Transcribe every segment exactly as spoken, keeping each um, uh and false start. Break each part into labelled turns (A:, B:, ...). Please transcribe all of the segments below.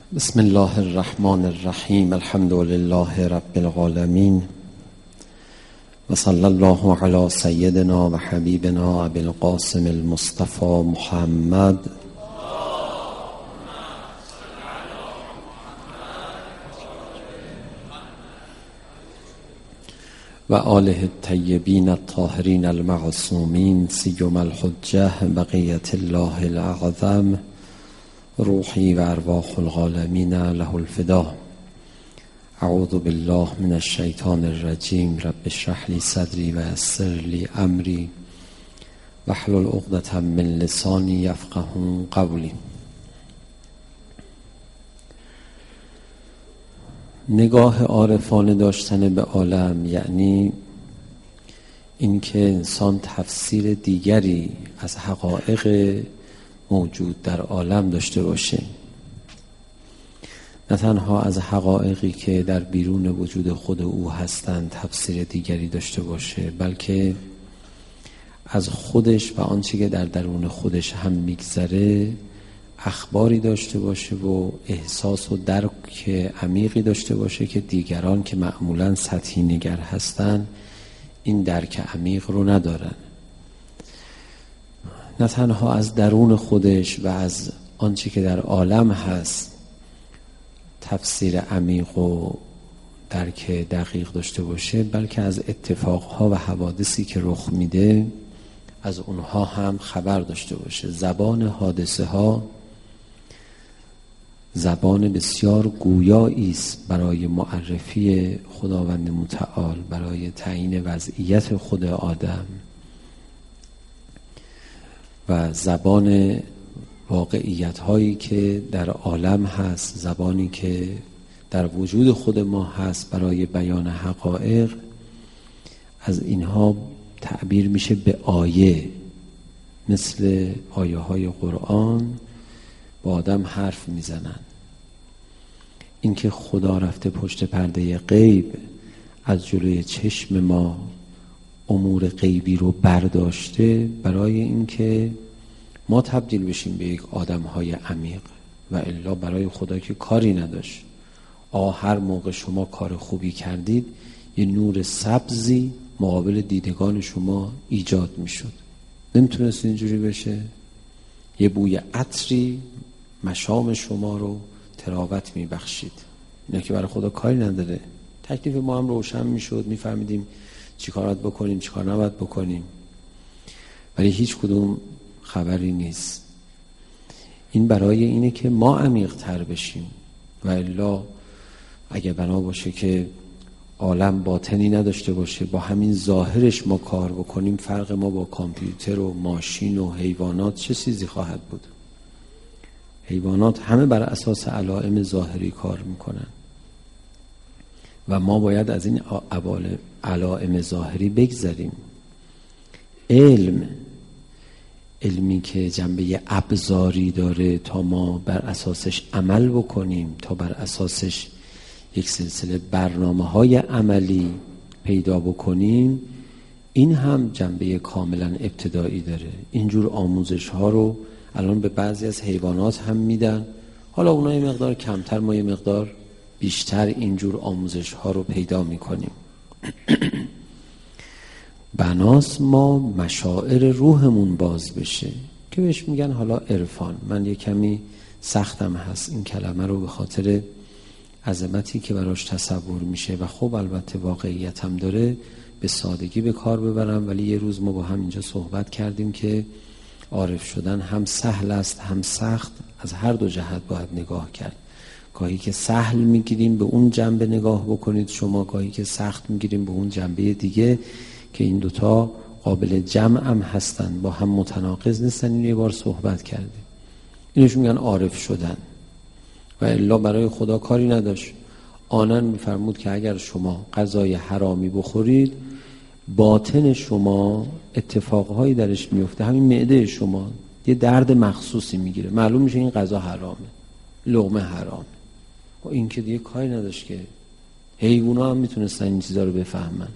A: بسم الله الرحمن الرحیم. الحمد لله رب العالمین و صلی الله علی سیدنا و حبیبنا ابی القاسم المصطفى محمد و آله الطیبین الطاهرین المعصومین سیما الحجة بقیة الله الاعظم روحی و ارواح العالمین له الفدا. اعوذ بالله من الشیطان الرجیم. رب اشرح لی صدری و یسر لی امری واحلل عقدة من لسانی یفقهوا قولی. نگاه عارفانه داشتن به عالم یعنی اینکه انسان تفسیر دیگری از حقایق موجود در عالم داشته باشه، نه تنها از حقایقی که در بیرون وجود خود او هستند تفسیر دیگری داشته باشه، بلکه از خودش و آنچه که در درون خودش هم میگذره اخباری داشته باشه و احساس و درک عمیقی داشته باشه که دیگران که معمولاً سطحی نگر هستن این درک عمیق رو ندارن. نه تنها از درون خودش و از آنچه که در عالم هست تفسیر عمیق و درک دقیق داشته باشه، بلکه از اتفاقها و حوادثی که رخ میده از اونها هم خبر داشته باشه. زبان حادثه ها زبان بسیار گویایی است برای معرفی خداوند متعال، برای تعیین وضعیت خود آدم، و زبان واقعیت هایی که در عالم هست، زبانی که در وجود خود ما هست برای بیان حقایق. از اینها تعبیر میشه به آیه، مثل آیه های قرآن با آدم حرف میزنن. اینکه خدا رفته پشت پرده غیب از جلوی چشم ما امور غیبی رو برداشته برای اینکه ما تبدیل بشیم به یک آدم‌های عمیق، و الا برای خدا که کاری نداشت. آه هر موقع شما کار خوبی کردید یه نور سبزی مقابل دیدگان شما ایجاد میشد. نمیتونست اینجوری بشه؟ یه بوی عطری مشام شما رو تراوت میبخشید. اینا که برای خدا کاری نداره. تکلیف ما هم روشن میشد، میفهمیدیم چی کارات بکنیم چی کار نباید بکنیم، ولی هیچ کدوم خبری نیست. این برای اینه که ما عمیق تر بشیم، و الا اگه بنا باشه که عالم باطنی نداشته باشه، با همین ظاهرش ما کار بکنیم، فرق ما با کامپیوتر و ماشین و حیوانات چه چیزی خواهد بود؟ حیوانات همه بر اساس علائم ظاهری کار میکنن و ما باید از این علائم ظاهری بگذریم. علم علمی که جنبه ابزاری داره تا ما بر اساسش عمل بکنیم، تا بر اساسش یک سلسله برنامه های عملی پیدا بکنیم، این هم جنبه کاملا ابتدایی داره. اینجور آموزش ها رو الان به بعضی از حیوانات هم میدن، حالا اونا یه مقدار کمتر، ما یه مقدار بیشتر اینجور آموزش ها رو پیدا میکنیم. بناس ما مشاعر روحمون باز بشه که بهش میگن حالا عرفان. من یه کمی سختم هست این کلمه رو به خاطر عظمتی که براش تصور میشه و خب البته واقعیت هم داره به سادگی به کار ببرم، ولی یه روز ما با هم اینجا صحبت کردیم که عارف شدن هم سهل است هم سخت، از هر دو جهت باید نگاه کرد. گاهی که سهل میگیریم به اون جنبه نگاه بکنید شما، گاهی که سخت میگیریم به اون جنبه دیگه، که این دوتا قابل جمع هم هستن، با هم متناقض نیستن. این یه بار صحبت کردیم. اینش میگن عارف شدن، و الا برای خدا کاری نداشت. آنن میفرمود که اگر شما غذای حرامی بخورید باطن شما اتفاقهایی درش میفته، همین معده شما یه درد مخصوصی میگیره، معلوم میشه این غذا حرامه، لقمه حرامه. و این که دیگه کاری نداشت که حیوونا هم میتونستن این چیزا رو بفهمن.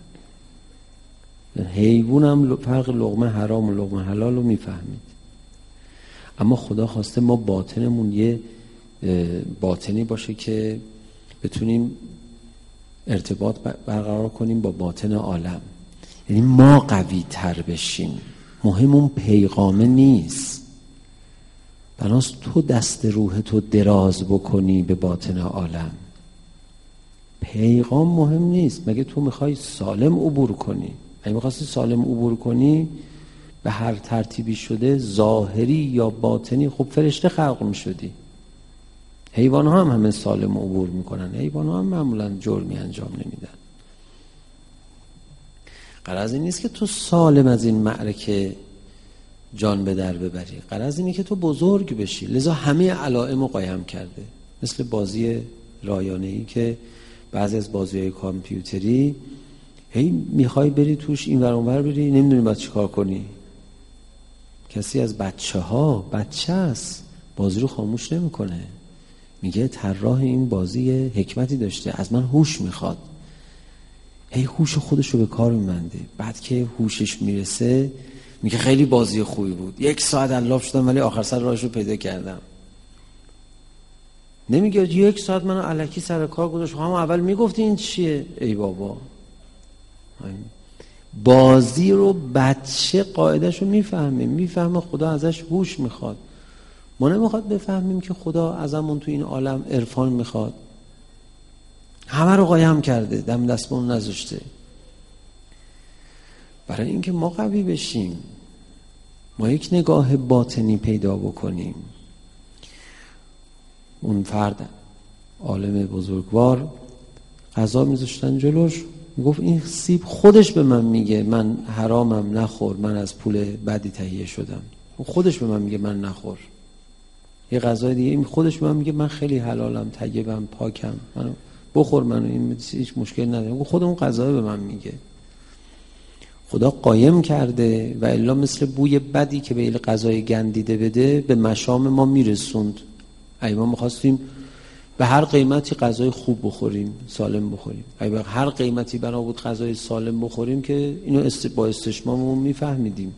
A: حیوان هم فرق لقمه حرام و لقمه حلال رو میفهمید، اما خدا خواسته ما باطنمون یه باطنی باشه که بتونیم ارتباط برقرار کنیم با باطن عالم. یعنی ما قوی تر بشیم. مهم اون پیغامه نیست. بناست تو دست روح تو دراز بکنی به باطن عالم. پیغام مهم نیست. مگه تو میخوای سالم عبور کنی؟ اگه میخواستی سالم عبور کنی به هر ترتیبی شده، ظاهری یا باطنی، خب فرشته خلق میشدی. حیوان ها هم همه سالم عبور میکنن. حیوان ها هم معمولا جرمی انجام نمیدن. غرض این نیست که تو سالم از این معرکه جان به در ببری. غرض اینه که تو بزرگ بشی. لذا همه علائم رو قایم کرده. مثل بازی رایانه‌ای که بعضی از بازی‌های کامپیوتری هی میخوای بری توش این ور اون ور بری، نمیدونی باید چیکار کنی. کسی از بچه ها بچه است بازی رو خاموش نمیکنه، میگه طراح این بازی حکمتی داشته، از من هوش میخواد. هی هوش خودش رو به کار میبنده. بعد که هوشش میرسه میگه خیلی بازی خوبی بود، یک ساعت الاف شدم ولی آخر سر راهش رو پیدا کردم. نمیگه یک ساعت منو الکی سر کار گذاشت، هم اول میگفتی این چیه. ای بابا، بازی رو بچه قاعدش رو میفهمه، میفهمه خدا ازش هوش میخواد. ما نمیخواد بفهمیم که خدا ازمون تو این عالم عرفان میخواد. همه رو قایم کرده، دم دستمون نذاشته. برای اینکه ما قوی بشیم، ما یک نگاه باطنی پیدا بکنیم. اون فرد عالم بزرگوار غذا میذاشتن جلوش، میگفت این سیب خودش به من میگه من حرامم نخور، من از پول بدی تهیه شدم. خودش به من میگه من نخور. یه غذای دیگه این خودش به من میگه من خیلی حلالم، طیبم، پاکم، منو بخور، منو این هیچ مشکل نداره. خود اون غذا به من میگه. خدا قایم کرده و الا مثل بوی بدی که به این غذای گندیده بده به مشام ما میرسوند. اگه ما میخواستیم به هر قیمتی غذای خوب بخوریم، سالم بخوریم، اگه به هر قیمتی بنا بود غذای سالم بخوریم که اینو است با استشمامون میفهمیدیم.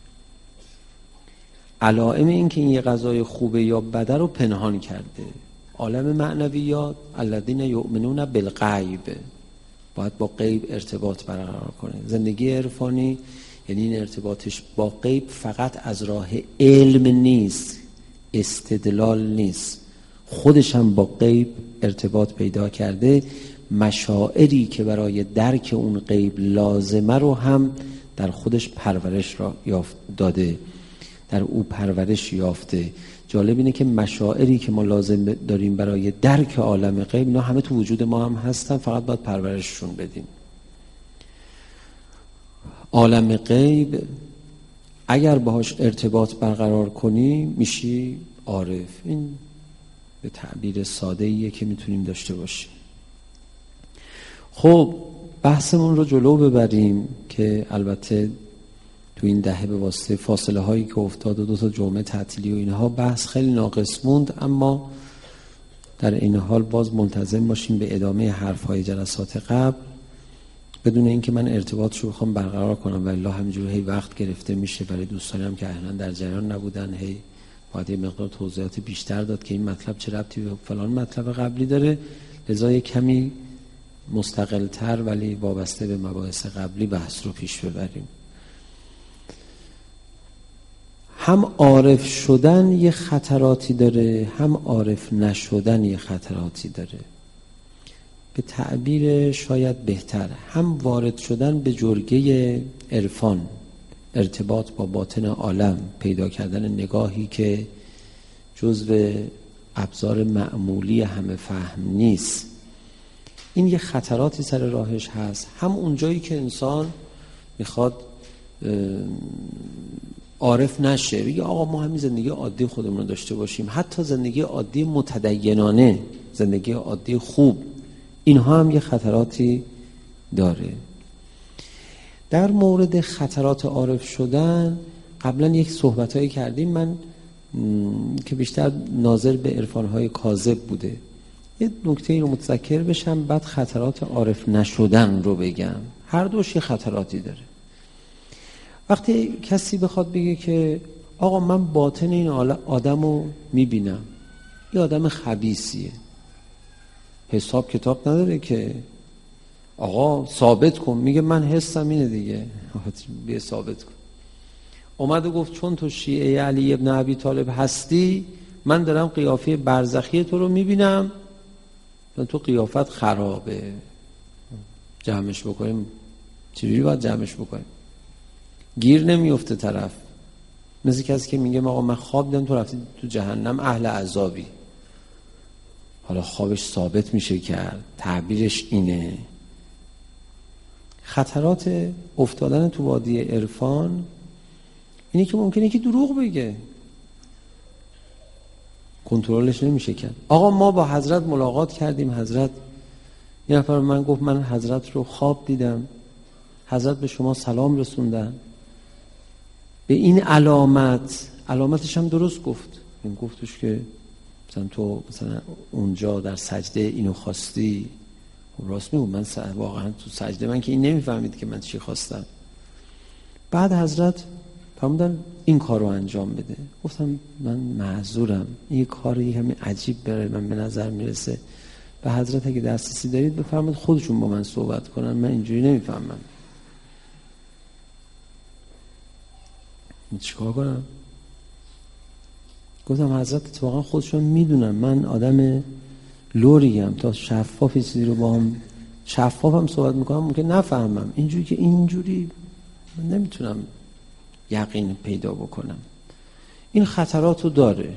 A: علائم این که این یه غذای خوبه یا بده رو پنهان کرده. عالم معنویات الذین یؤمنون بالغیب، باید با غیب ارتباط برقرار کنه. زندگی عرفانی یعنی این ارتباطش با غیب فقط از راه علم نیست، استدلال نیست، خودش هم با غیب ارتباط پیدا کرده. مشاعری که برای درک اون غیب لازمه رو هم در خودش پرورش را یافت داده، در او پرورش یافته. جالب اینه که مشاعری که ما لازم داریم برای درک عالم غیب، اینا همه تو وجود ما هم هستن، فقط باید پرورششون بدیم. عالم غیب اگر باهاش ارتباط برقرار کنی میشی عارف. این به تعبیر ساده ایه که میتونیم داشته باشیم. خب بحثمون رو جلو ببریم که البته تو این دهه به واسطه فاصله هایی که افتاد و دو تا جمعه تعطیلی و اینها بحث خیلی ناقص موند، اما در این حال باز منتظم باشیم به ادامه حرف های جلسات قبل، بدون اینکه من ارتباطش رو بخوام برقرار کنم. والله همینجوری هی وقت گرفته میشه برای دوستانی هم که احیانا در جریان نبودن، هی باید یه مقدار توضیحات بیشتر داد که این مطلب چه ربطی به فلان مطلب قبلی داره. لذا کمی مستقل‌تر ولی وابسته به مباحث قبلی بحث رو پیش ببریم. هم عارف شدن یه خطراتی داره، هم عارف نشدن یه خطراتی داره. به تعبیر شاید بهتر، هم وارد شدن به جرگه عرفان، ارتباط با باطن عالم، پیدا کردن نگاهی که جزو ابزار معمولی همه فهم نیست، این یه خطراتی سر راهش هست. هم اونجایی که انسان میخواد عارف نشه، بگه آقا ما همین زندگی عادی خودمون رو داشته باشیم، حتی زندگی عادی متدینانه، زندگی عادی خوب، اینها هم یه خطراتی داره. در مورد خطرات عارف شدن قبلا یک صحبتایی کردیم، من که بیشتر ناظر به عرفانهای کاذب بوده. یه نکته رو متذکر بشم بعد خطرات عارف نشدن رو بگم. هر دوش یه خطراتی داره. وقتی کسی بخواد بگه که آقا من باطن این آدم رو میبینم، یه آدم خبیثیه، حساب کتاب نداره که آقا ثابت کن، میگه من حسم اینه دیگه، بیا ثابت کن. اومد و گفت چون تو شیعه علی ابن ابی طالب هستی، من دارم قیافه برزخی تو رو میبینم، تو قیافت خرابه، جمعش بکنیم. چجوری باید جمعش بکنیم؟ گیر نمیفته طرف، مثل کسی که میگه آقا من خواب دیدم تو رفتی تو جهنم، اهل عذابی. حالا خوابش ثابت میشه کرد، تعبیرش اینه. خطرات افتادن تو وادی عرفان اینه که ممکنه که دروغ بگه، کنترلش نمیشه کرد. آقا ما با حضرت ملاقات کردیم، حضرت یه نفر من گفت من حضرت رو خواب دیدم، حضرت به شما سلام رسوندن به این علامت، علامتش هم درست گفت. این گفتش که مثلا تو مثلا اونجا در سجده اینو خواستی. خب راست میگم، من واقعا تو سجده من که این نمیفهمید که من چی خواستم. بعد حضرت فرمودن این کار رو انجام بده. گفتم من معذورم، این کاری همین عجیب برای من به نظر میرسه، به حضرت اگه دسترسی دارید بفرمایید خودشون با من صحبت کنن، من اینجوری نمیفهمم. من چیکار کنم؟ گفتم حضرت اتفاقا خودشون میدونم من آدم لوریم، تا شفاف چیزی رو با هم شفاف هم صحبت میکنم ممکن نفهمم، اینجوری که اینجوری من نمیتونم یقین پیدا بکنم. این خطراتو داره.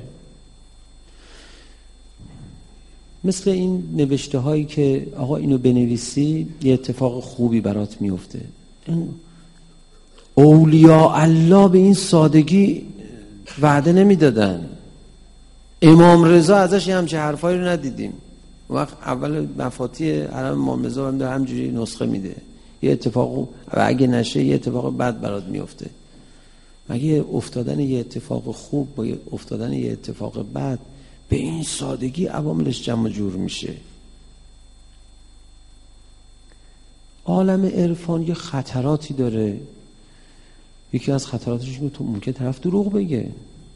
A: مثل این نوشته هایی که آقا اینو بنویسی یه اتفاق خوبی برات میفته. این اولیاء الله به این سادگی وعده نمیدادن. امام رضا ازش یه همچه حرفایی رو ندیدیم. وقت اول مفاتیح حرم امام رضا هم همجوری نسخه میده، یه اتفاق و اگه نشه یه اتفاق بد برات میفته. مگه افتادن یه اتفاق خوب با افتادن یه اتفاق بد به این سادگی عواملش جمع جور میشه؟ عالم عرفان یه خطراتی داره. یکی از خطراتش اینه که ممکنه طرف دروغ بگه،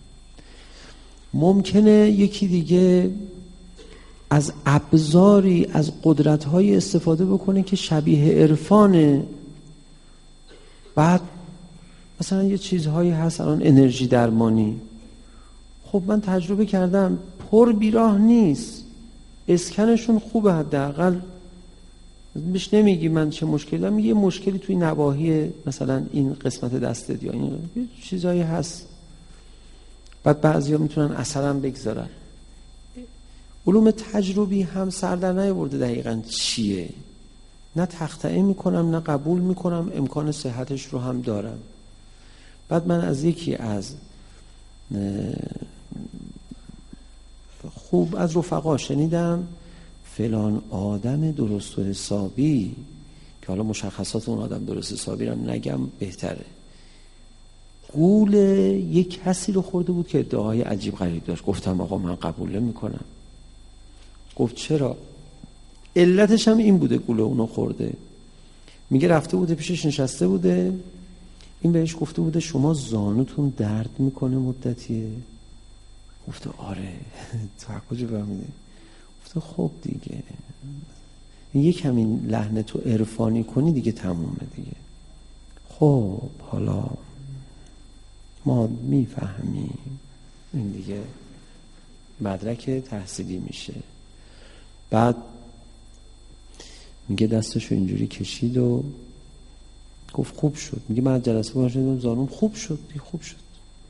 A: ممکنه یکی دیگه از ابزاری از قدرت‌های استفاده بکنه که شبیه عرفانه. بعد مثلا یه چیزهایی هست الان انرژی درمانی، خب من تجربه کردم پر بیراه نیست، اسکنشون خوبه، حداقل بهش نمیگی من چه مشکلی دارم، یه مشکلی توی نواحی مثلا این قسمت دستت یا این چیزایی هست، بعد بعضیا میتونن اثرم بگذارن. علوم تجربی هم سر در نیاورده دقیقاً چیه، نه تخطئه میکنم نه قبول میکنم، امکان صحتش رو هم دارم. بعد من از یکی از خوب از رفقا شنیدم فلان آدم درست و حسابی، که حالا مشخصات اون آدم درست حسابی رو نگم بهتره، قول یک کسی رو خورده بود که ادعای عجیب غریب داشت. گفتم آقا من قبول نمی‌کنم. گفت چرا؟ علتش هم این بوده قول اونو خورده. میگه رفته بوده پیشش نشسته بوده، این بهش گفته بوده شما زانوتون درد میکنه مدتیه. گفته آره. تو کجا فهمیدی؟ گفته خب دیگه یک همین لحن تو عرفانی کنی دیگه تمومه دیگه. خب حالا ما میفهمیم، این دیگه مدرک تحصیلی میشه. بعد میگه دستشو اینجوری کشید و گفت خوب شد. میگه من جلسه باشدم زانوم خوب شد. خوب شد.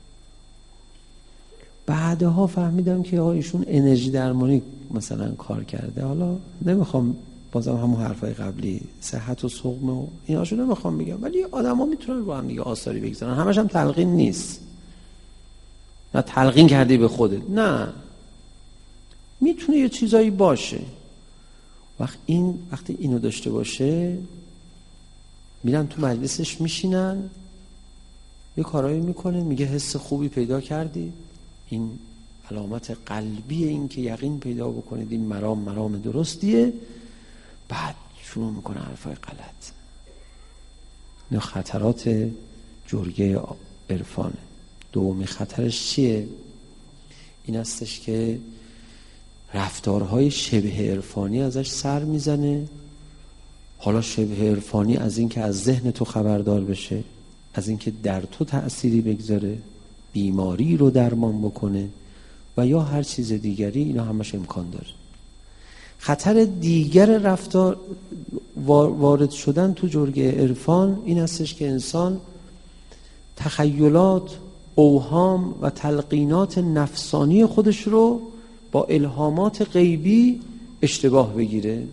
A: بعدها فهمیدم که آقا ایشون انرژی درمانی مثلا کار کرده. حالا نمیخوام بازم همون حرفای قبلی صحت و سقم و ایناشو نمیخوام بگم، ولی آدما میتونن رو هم دیگه آثاری بگذارن. همش هم تلقین نیست، نه تلقین کردی به خودت، نه، میتونه یه چیزایی باشه. وقت این وقتی اینو داشته باشه میرن تو مجلسش میشینن یه کارایی میکنه، میگه حس خوبی پیدا کردی، این علامت قلبی این که یقین پیدا بکنید این مرام مرام درستیه. بعد شروع میکنه حرفای غلط. نه خطرات جرگه عرفانه. دومی خطرش چیه؟ این هستش که رفتارهای شبه عرفانی ازش سر میزنه. حالا شبه عرفانی از این که از ذهن تو خبردار بشه، از این که در تو تأثیری بگذاره، بیماری رو درمان بکنه و یا هر چیز دیگری، اینا همش امکان داره. خطر دیگر رفتار وارد شدن تو جرگه عرفان این هستش که انسان تخیلات، اوهام و تلقینات نفسانی خودش رو با الهامات غیبی اشتباه بگیره.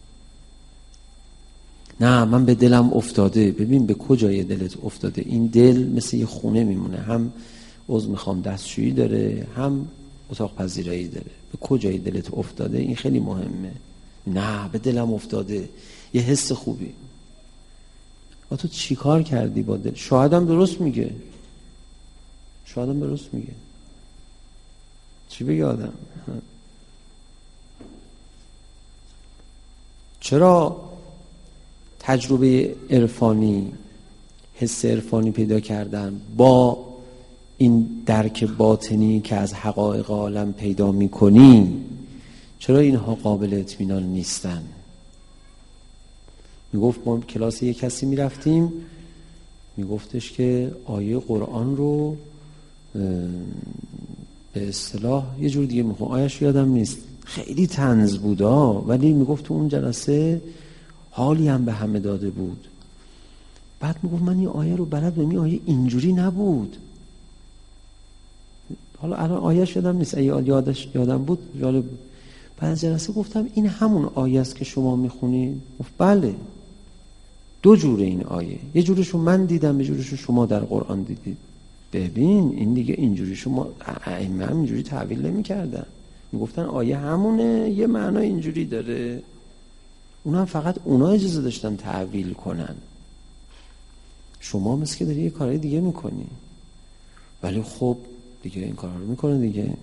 A: نه من به دلم افتاده. ببین به کجای دلت افتاده؟ این دل مثل یه خونه میمونه، هم عضو میخوام دستشویی داره، هم اتاق پذیرایی داره. به کجای دلت افتاده این خیلی مهمه. نه به دلم افتاده، یه حس خوبی. و تو چی کار کردی با دل؟ شاهدم درست میگه، شاهدم درست میگه. چی بگه آدم؟ چرا تجربه عرفانی، حس عرفانی پیدا کردن با این درک باطنی که از حقایق عالم پیدا میکنی، چرا اینها قابل اطمینان نیستن؟ میگفت ما کلاس یک کسی میرفتیم، میگفتش که آیه قرآن رو به اصطلاح یه جور دیگه میخوام، آیه‌اش یادم نیست، خیلی طنز بودا، ولی میگفت تو اون جلسه حالی هم به همه داده بود. بعد میگفت من این آیه رو بلد بودم، این آیه اینجوری نبود. حالا الان آیه‌اش یادم نیست، اگه یادش یادم بود جالب بود. بعد از جلسه گفتم این همون آیه است که شما میخونید؟ گفت بله. دو جوره این آیه، یه جورشو من دیدم، یه جورشو شما در قرآن دیدید. ببین این دیگه اینجوری شما ائمه هم اینجوری تعبیر نمی‌کردن، میگفتن آیه همونه، یه معنا اینجوری داره. اونم فقط اونا اجازه داشتن تعبیر کنن. شما مثل که داری یه کارهای دیگه میکنی. ولی خب دیگه این کارا رو میکنه دیگه.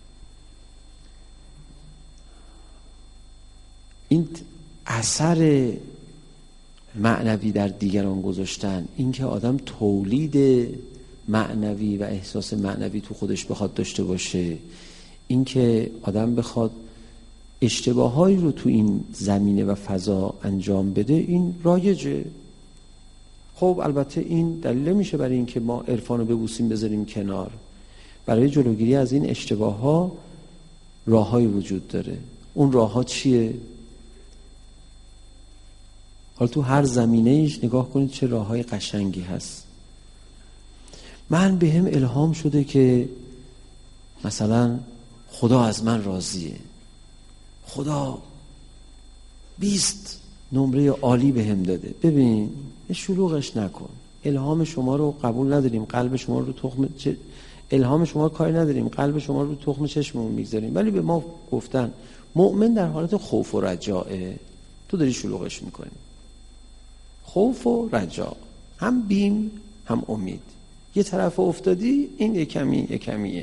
A: این اثر معنوی در دیگران گذاشتن، این که آدم تولید معنوی و احساس معنوی تو خودش بخواد داشته باشه، این که آدم بخواد اشتباهایی رو تو این زمینه و فضا انجام بده، این رایجه. خب البته این دلیل میشه برای این که ما عرفان رو ببوسیم بذاریم کنار. برای جلوگیری از این اشتباه ها راههایی وجود داره. اون راه ها چیه؟ حالا تو هر زمینه ایش نگاه کنید چه راه های قشنگی هست. من به هم الهام شده که مثلا خدا از من راضیه، خدا بیست نمره عالی به هم داده. ببین شلوغش نکن. الهام شما رو قبول نداریم، قلب شما رو تخم چ... الهام شما رو کاری نداریم، قلب شما رو تخم چشممون میگذاریم، ولی به ما گفتن مؤمن در حالت خوف و رجاعه. تو داری شلوغش میکنی. خوف و رجاع، هم بیم هم امید. یه طرف افتادی، این یه کمی یه کمیه.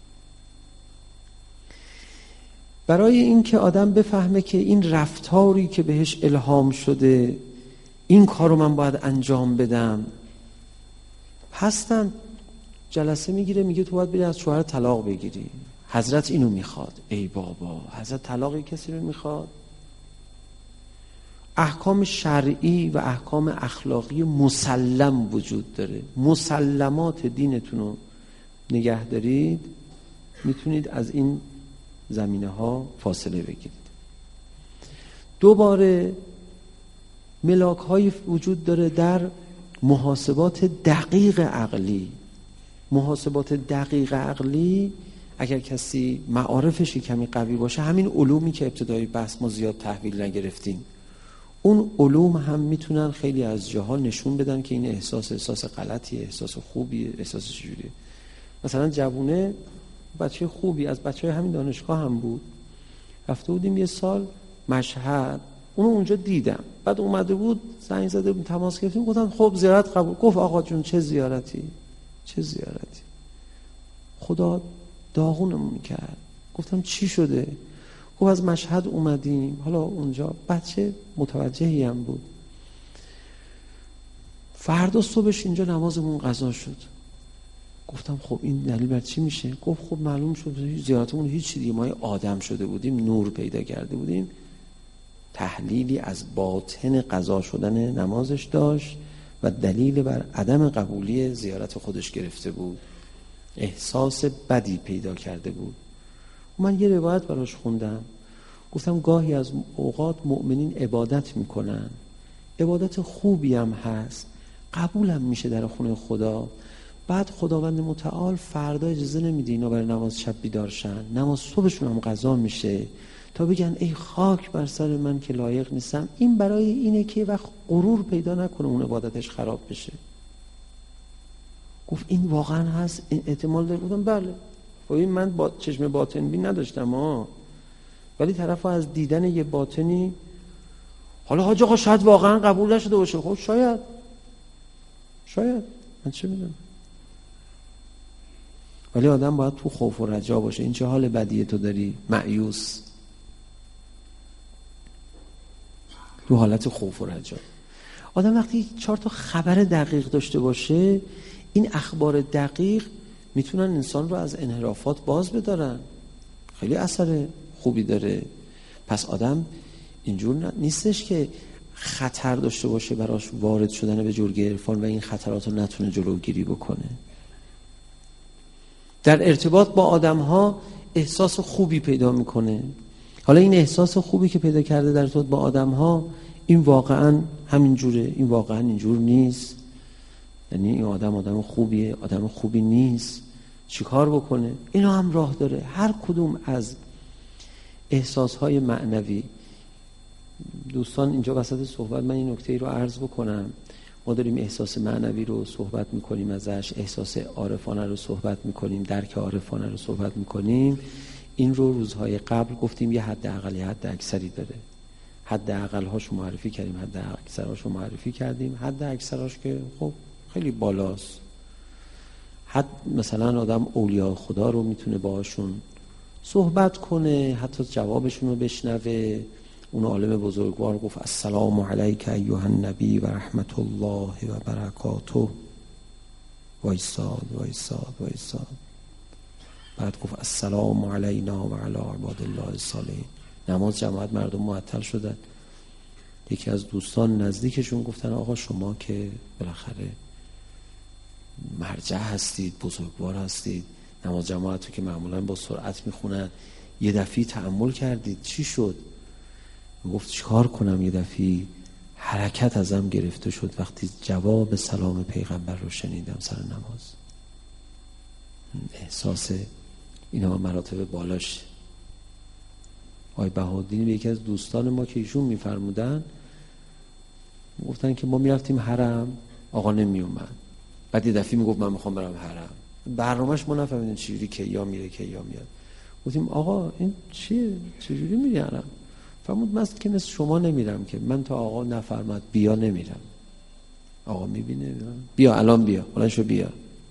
A: برای این که آدم بفهمه که این رفتاری که بهش الهام شده، این کارو من باید انجام بدم، هستن جلسه میگیره میگه تو باید بری از شوهر طلاق بگیری. حضرت اینو میخواد. ای بابا، حضرت طلاقی کسی رو میخواد؟ احکام شرعی و احکام اخلاقی مسلم وجود داره. مسلمات دینتون رو نگه دارید، میتونید از این زمینه ها فاصله بگیرید. دوباره ملاک های وجود داره در محاسبات دقیق عقلی. محاسبات دقیق عقلی اگر کسی معارفش کمی قوی باشه، همین علومی که ابتدای بحث ما زیاد تحویل نگرفتیم، اون علوم هم میتونن خیلی از جاها نشون بدن که این احساس احساس غلطیه، احساس خوبیه، احساس چجوریه. مثلا جوونه بچه خوبی از بچه های همین دانشگاه هم بود، رفته بودیم یه سال مشهد، اونو اونجا دیدم، بعد اومده بود زنگ زده بود تماس گرفتیم، گفتم خب زیارت قبول. گفت آقا جون چه زیارتی؟ چه زیارتی؟ خدا داغونمون کرد. گفتم چی شده؟ گفت از مشهد اومدیم، حالا اونجا بچه متوجهی هم بود، فردا صبحش اینجا نمازمون قضا شد. گفتم خب این دلیل بر چی میشه؟ گفت خب معلوم شد زیارتمون هیچ دیگه، ما آدم شده بودیم، نور پیدا کرده بودیم. تحلیلی از باطن قضا شدن نمازش داشت و دلیل بر عدم قبولی زیارت خودش گرفته بود. احساس بدی پیدا کرده بود. من یه روایت براش خوندم، گفتم گاهی از اوقات مؤمنین عبادت میکنن، عبادت خوبی هم هست، قبولم میشه در خونه خدا، بعد خداوند متعال فردا اجازه نمیده اینا برای نماز شب بیدار شن، نماز صبحشون هم قضا میشه تا بگن ای خاک بر سر من که لایق نیستم. این برای اینه که وقت غرور پیدا نکنه اون عبادتش خراب بشه. گفت این واقعا هست، این احتمال داره؟ بودم بله. خب این من با چشم باطن بین نداشتم ها، ولی طرف از دیدن یه باطنی، حالا حاج آقا شاید واقعا قبول نشده باشه، خب شاید شاید من چه میدونم، ولی آدم باید تو خوف و رجا باشه. این چه حال بدیه تو داری مایوس، تو حالت خوف و رجا. آدم وقتی چهار تا خبر دقیق داشته باشه، این اخبار دقیق میتونن انسان رو از انحرافات باز بدارن، خیلی اثر خوبی داره. پس آدم اینجور نیستش که خطر داشته باشه براش وارد شدن به جرگه عرفان و این خطرات رو نتونه جلوگیری بکنه. در ارتباط با آدم ها احساس خوبی پیدا میکنه. حالا این احساس خوبی که پیدا کرده در ارتباط با آدم ها، این واقعا همین جوره، این واقعا اینجور نیست، یعنی این آدم آدم خوبیه، آدم خوبی نیست، چیکار بکنه؟ اینا هم راه داره. هر کدوم از احساسهای معنوی. دوستان اینجا وسط صحبت من این نکته رو عرض بکنم، ما داریم احساس معنوی رو صحبت میکنیم ازش، احساس عارفانه رو صحبت میکنیم، درک عارفانه رو صحبت میکنیم. این رو روزهای قبل گفتیم یه حد اقلی حد اکثری داره. حد اقل هاشو معرفی کردیم، حد اکثر هاشو معرفی کردیم. حد اکثر هاش که خب خیلی بالاست. حد مثلا آدم اولیاء خدا رو میتونه باهاشون صحبت کنه، حتی جوابشون رو بشنوه. اون عالم بزرگوار گفت السلام علیک ایها النبی و رحمت الله و برکاته، وایساد وایساد وایساد، بعد گفت السلام علینا و علی عباد الله الصالحین. نماز جماعت مردم معطل شدن. یکی از دوستان نزدیکشون گفتن آقا شما که بالاخره مرجع هستید، بزرگوار هستید، نماز جماعت رو که معمولا با سرعت میخونن، یه دفعه تأمل کردید چی شد؟ گفت چیکار کنم؟ یه دفعه حرکت ازم گرفته شد وقتی جواب سلام پیغمبر رو شنیدم سر نماز. احساس اینا مراتب بالاش. آقای بهادین به یکی از دوستان ما که ایشون میفرمودن گفتن که ما میرفتیم حرم، آقا نمی اومد، بعد یه دفعه میگفت من میخوام برم حرم، برنامه‌اش ما نفهمیدیم چجوری که یا میره که یا میاد. گفتیم آقا این چیه؟ چجوری میری حرم؟ فرمود من که مثل شما نمیرم که، من تا آقا نفرماد بیا نمیرم. آقا میبینه بیا الان بیا، الان شو بیا.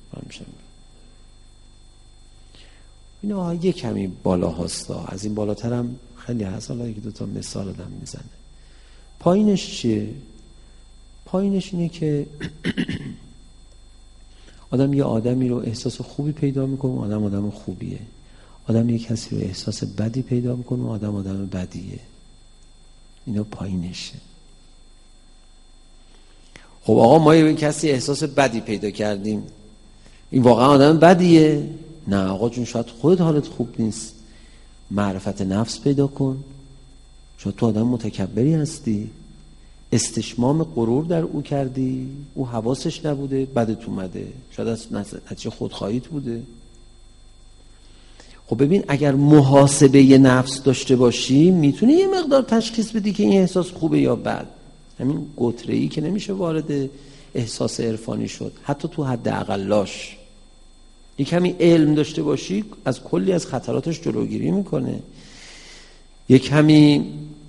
A: این آقا یه کمی بالا هستا، از این بالاتر هم خیلی هست. حالا یک دو تا مثال آدم میزنه. پایینش چیه؟ پایینش اینه که آدم یه آدمی رو احساس خوبی پیدا میکنه، آدم آدم خوبیه. آدم یه کسی رو احساس بدی پیدا میکنه، آدم آدم بدیه. اینا پایینشه. خب آقا ما یه کسی احساس بدی پیدا کردیم، این واقعا آدم بدیه؟ نه آقا جون، شاید خودت حالت خوب نیست. معرفت نفس پیدا کن. شاید تو آدم متکبری هستی، استشمام غرور در او کردی، او حواسش نبوده بدت اومده، شاید از نتیجه خودخواهیت بوده. خب ببین اگر محاسبه ی نفس داشته باشی میتونی یه مقدار تشخیص بدی که این احساس خوبه یا بد. همین گتره‌ای که نمیشه وارد احساس عرفانی شد، حتی تو حد اقلاش یک کمی علم داشته باشی از کلی از خطراتش جلوگیری میکنه. یک کمی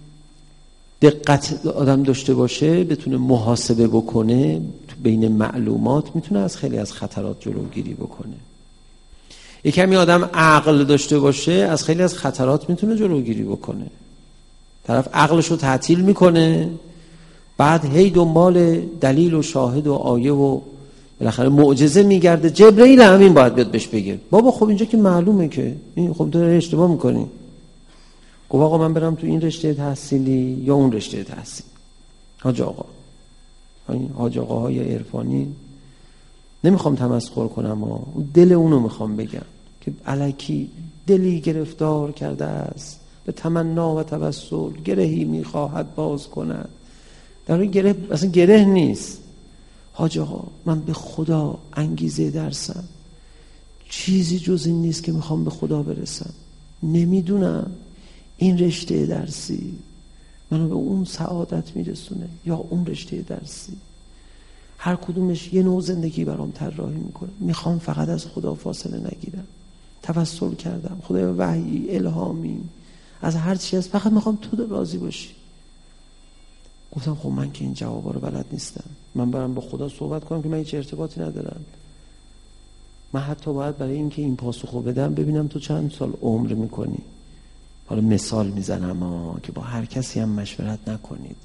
A: دقت آدم داشته باشه، بتونه محاسبه بکنه تو بین معلومات، میتونه از خیلی از خطرات جلوگیری بکنه. یک کمی آدم عقل داشته باشه، از خیلی از خطرات میتونه جلوگیری بکنه. طرف عقلش رو تعطیل میکنه، بعد هی دنبال دلیل و شاهد و آیه و بالاخره معجزه میگرده. جبرئیل همین باید بیاد بهش بگه بابا خب اینجا که معلومه که این خب تو اشتباه میکنی. گفت آقا من برم تو این رشته تحصیلی یا اون رشته تحصیلی. حاج آقا این حاج آقاهای عرفانی نمیخوام تمسخر کنم ها، دل اونو میخوام بگم که الکی دلی گرفتار کرده است به تمنا و توسل، گرهی میخواهد باز کند. در این گره اصلا گره نیست. حاج آقا من به خدا انگیزه درسم چیزی جز این نیست که میخوام به خدا برسم. نمیدونم این رشته درسی منو به اون سعادت میرسونه یا اون رشته درسی. هر کدومش یه نوع زندگی برام طراحی میکنه. میخوام فقط از خدا فاصله نگیرم. توسل کردم خدای وحی الهامی از هر چی هست، فقط میخوام تو راضی باشی. گفتم خب من که این جوابا رو بلد نیستم، من برام با خدا صحبت کنم که من هیچ ارتباطی ندارم. من حتی باید برای اینکه این پاسخو بدم ببینم تو چند سال عمر میکنی. حالا مثال میزنم ها که با هر کسی هم مشورت نکنید.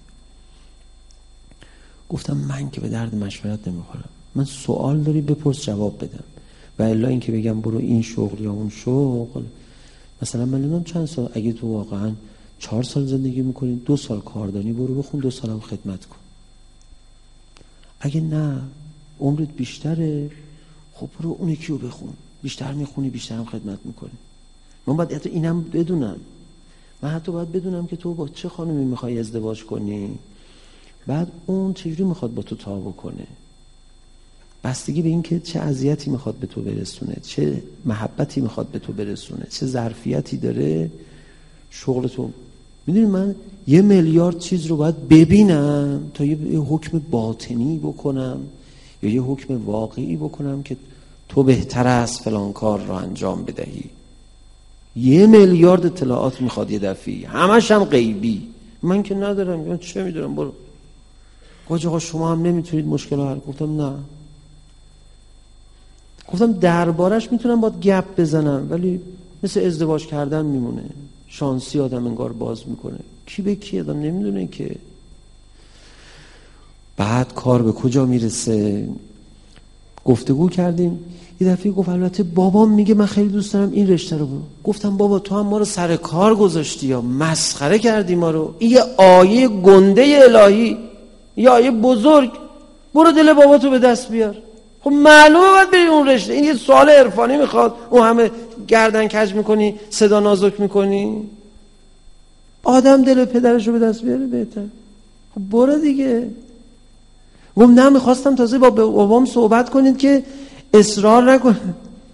A: گفتم من که به درد مشورت نمیخورم. من سوال داری بپرس جواب بدم، و الا اینکه بگم برو این شغل یا اون شغل. مثلا من نمیدونم چند سال، اگه تو واقعا چهار سال زندگی میکنی دو سال کار داری برو بخون دو سال هم خدمت کن. اگه نه عمرت بیشتره خب برو اون یکی رو بخون، بیشتر میخونی بیشتر هم خدمت میکنی. من باید حتی اینم بدونم، من حتی باید بدونم که تو با چه خانمی میخوای ازدواج کنی، بعد اون چجوری میخواد با تو تا بکنه، بستگی به این که چه اذیتی میخواد به تو برسونه، چه محبتی میخواد به تو برسونه، چه ظرفیتی داره شغل تو. میدونی من یه میلیارد چیز رو باید ببینم تا یه حکم باطنی بکنم یا یه حکم واقعی بکنم که تو بهتر است فلان کار رو انجام بدهی. یه میلیارد اطلاعات میخواد یه دفعی، همش هم غیبی. من که ندارم، من چه میدونم. برو گفت آقا شما هم نمیتونید مشکل رو حل. گفتم نه. گفتم دربارش میتونم باید گپ بزنم ولی مثل ازدواج کردن میمونه، شانسی آدم انگار باز میکنه، کی به کی آدم نمیدونه که. بعد کار به کجا میرسه؟ گفتگو کردیم. یه دفعه گفت البته بابام میگه من خیلی دوست دارم این رشته رو برم. گفتم بابا تو هم ما رو سر کار گذاشتی یا مسخره کردی ما رو. این یه آیه گنده الهی، یه آیه بزرگ، برو دل بابا تو به دست بیار. خب معلومه باید بری اون رشته. این یه سوال عرفانی میخواد اون همه گردن کج میکنی صدا نازک میکنی. آدم دل پدرش رو به دست بیاره بهتر. خب برو دیگه. گفتم نه میخواستم تازه با بابام صحبت کنید که اصرار نکنه.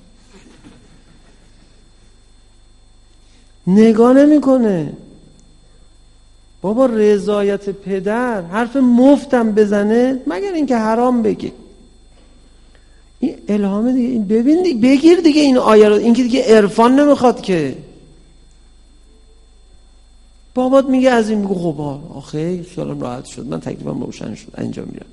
A: نگاه نمیکنه. بابا رضایت پدر حرف مفتم بزنه مگر اینکه حرام بگه. این الهامه دیگه. این ببین دیگه، بگیر دیگه این آیه رو. این که دیگه عرفان نمیخواد که. بابات میگه از این میگه خب آخه خیالم راحت شد، من تکلیفم روشن شد، اینجا میرم.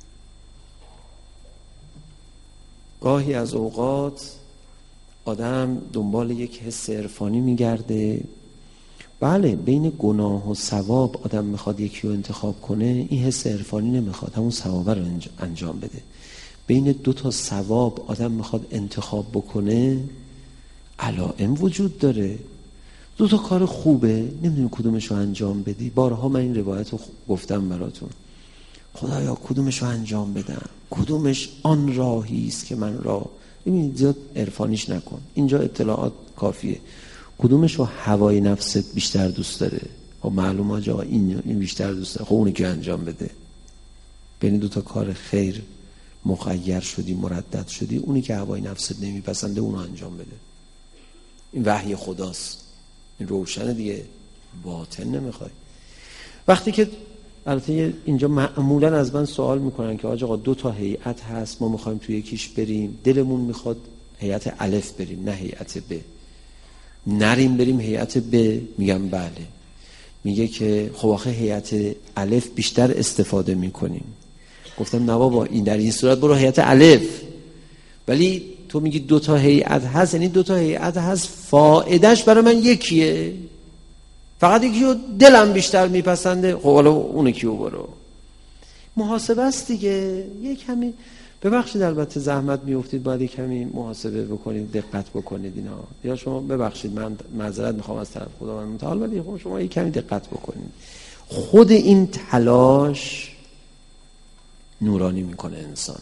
A: گاهی از اوقات آدم دنبال یک حس عرفانی میگرده. بله بین گناه و ثواب آدم میخواد یکی رو انتخاب کنه، این حس عرفانی نمیخواد، همون ثواب رو انجام بده. بین دو تا ثواب آدم میخواد انتخاب بکنه، علائم وجود داره. دو تا کار خوبه نمیدونی کدومش رو انجام بدی. بارها من این روایت رو گفتم براتون. خدایا کدومش رو انجام بدم، کدومش آن راهی است که من راه. ببین زیاد عرفانیش نکن، اینجا اطلاعات کافیه. کدومش رو هوای نفست بیشتر دوست داره؟ خب معلومه جا این این بیشتر دوست داره، خب اونی که انجام بده. بین دو تا کار خیر مخیر شدی، مردد شدی، اونی که هوای نفست نمیپسنده اونو انجام بده. این وحی خداست، این روشنه دیگه، باطن نمیخوای. وقتی که البته اینجا معمولا از من سوال میکنن که آقا دو تا هیئت هست، ما میخوایم توی یکیش بریم، دلمون میخواد هیئت الف بریم نه هیئت ب، نریم بریم هیئت ب. میگم بله. میگه که خب آخه هیئت الف بیشتر استفاده میکنیم. گفتم نه بابا، این در این صورت برو هیئت الف. ولی تو میگی دو تا هیئت هست، یعنی دو تا هیئت هست فایدهش برای من یکیه، فقط یکی رو دلم بیشتر میپسنده، خب حالا اون یکی رو برو. محاسبه است دیگه. یک کمی ببخشید البته زحمت میافتید، باید کمی محاسبه بکنید، دقت بکنید اینا، یا شما ببخشید من معذرت میخوام از طرف خداوند متعال، ولی خب شما یک کمی دقت بکنید. خود این تلاش نورانی میکنه انسان.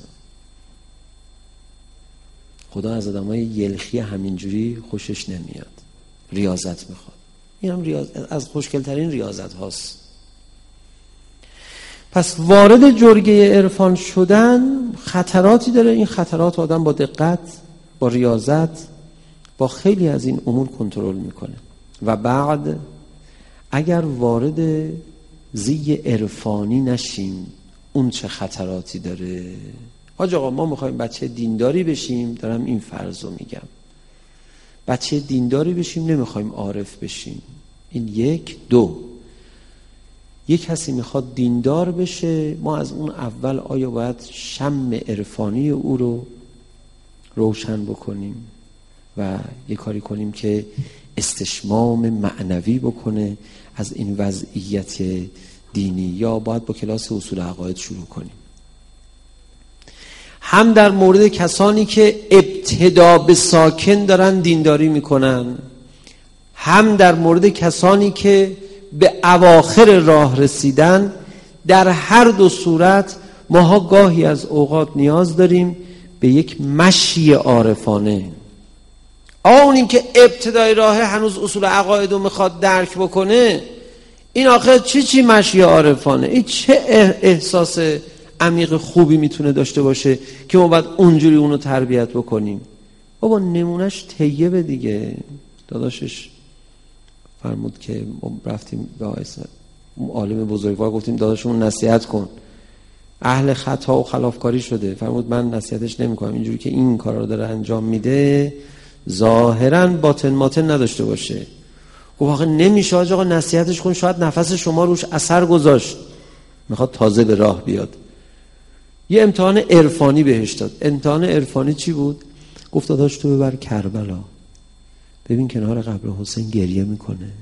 A: خدا از آدمای یلخی همینجوری خوشش نمیاد، ریاضت میخواد. این هم ریاض... از خوشگلترین ریاضت هاست. پس وارد جرگه عرفان شدن خطراتی داره. این خطرات آدم با دقت، با ریاضت، با خیلی از این امور کنترل میکنه. و بعد اگر وارد زی عرفانی نشیم، اون چه خطراتی داره. حاج آقا ما میخوایم بچه دینداری بشیم، دارم این فرض رو میگم، بچه دینداری بشیم، نمیخوایم عارف بشیم. این یک. دو، یک کسی میخواد دیندار بشه، ما از اون اول آیا باید شم عرفانی او رو روشن بکنیم و یه کاری کنیم که استشمام معنوی بکنه از این وضعیت دینی، یا باید با کلاس اصول عقاید شروع کنیم. هم در مورد کسانی که ابتدا به ساکن دارن دینداری میکنن، هم در مورد کسانی که به اواخر راه رسیدن. در هر دو صورت ماها گاهی از اوقات نیاز داریم به یک مشی عارفانه. اون این که ابتدای راه هنوز اصول عقاید رو میخواد درک بکنه، این آخر چی چی مشی عارفانه؟ این چه احساس عمیق خوبی میتونه داشته باشه که ما باید اونجوری اونو تربیت بکنیم؟ بابا نمونش طیبه دیگه. داداشش فرمود که رفتیم به عالم بزرگوار گفتیم داداشمون نصیحت کن، اهل خطا و خلافکاری شده. فرمود من نصیحتش نمیکنم، اینجوری که این کارا رو داره انجام میده ظاهرا باطن ماتن نداشته باشه. گفت آخه نمیشه حاج آقا نصیحتش کن، شاید نفس شما روش اثر گذاشت، میخواد تازه به راه بیاد. یه امتحان عرفانی بهش داد. امتحان عرفانی چی بود؟ گفت داداش تو ببر کربلا، ببین کنار قبر حسین گریه میکنه.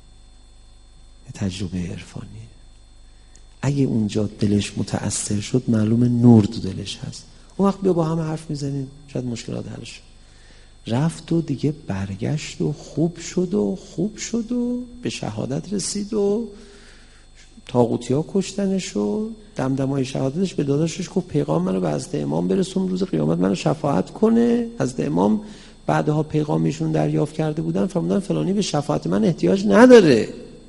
A: تجربه عرفانی. اگه اونجا دلش متأثر شد معلومه نور تو دلش هست. اون وقت بیا با هم حرف میزنیم، شاید مشکلات حل شد. رفت و دیگه برگشت و خوب شد و خوب شد و به شهادت رسید و طاغوتی ها کشتنش و دمدمای شهادتش به داداشش گفت پیغام منو به حضرت امام برسون، روز قیامت منو شفاعت کنه. حضرت امام بعدها پیغامیشون دریافت کرده بودن، فرمودن فلانی به شفاعت من احتیاج نداره.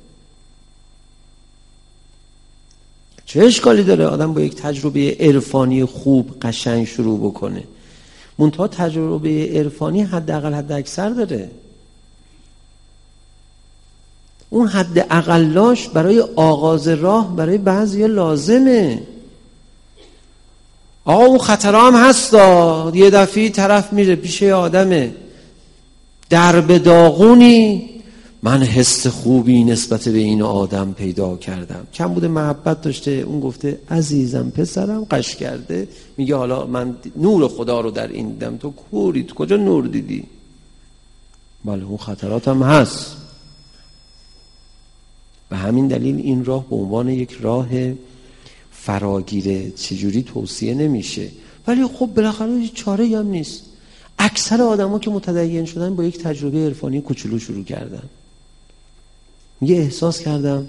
A: چه اشکالی داره آدم با یک تجربه عرفانی خوب قشنگ شروع بکنه؟ منتها تجربه عرفانی حداقل حد اکثر داره. اون حد اقلاش برای آغاز راه برای بعضیا لازمه. آقا اون خطرها هم هستا. یه دفعه طرف میره پیش آدمه در به داغونی، من حس خوبی نسبت به این آدم پیدا کردم، کم بوده محبت داشته، اون گفته عزیزم پسرم قش کرده، میگه حالا من نور خدا رو در این دیدم، تو کوری، تو کجا نور دیدی؟ بله اون خطرات هم هست. و همین دلیل این راه به عنوان یک راه فراگیره چجوری توصیه نمیشه، ولی خب بالاخره چاره هم نیست. اکثر آدما که متدین شدن با یک تجربه عرفانی کوچولو شروع کردن. یه احساس کردم،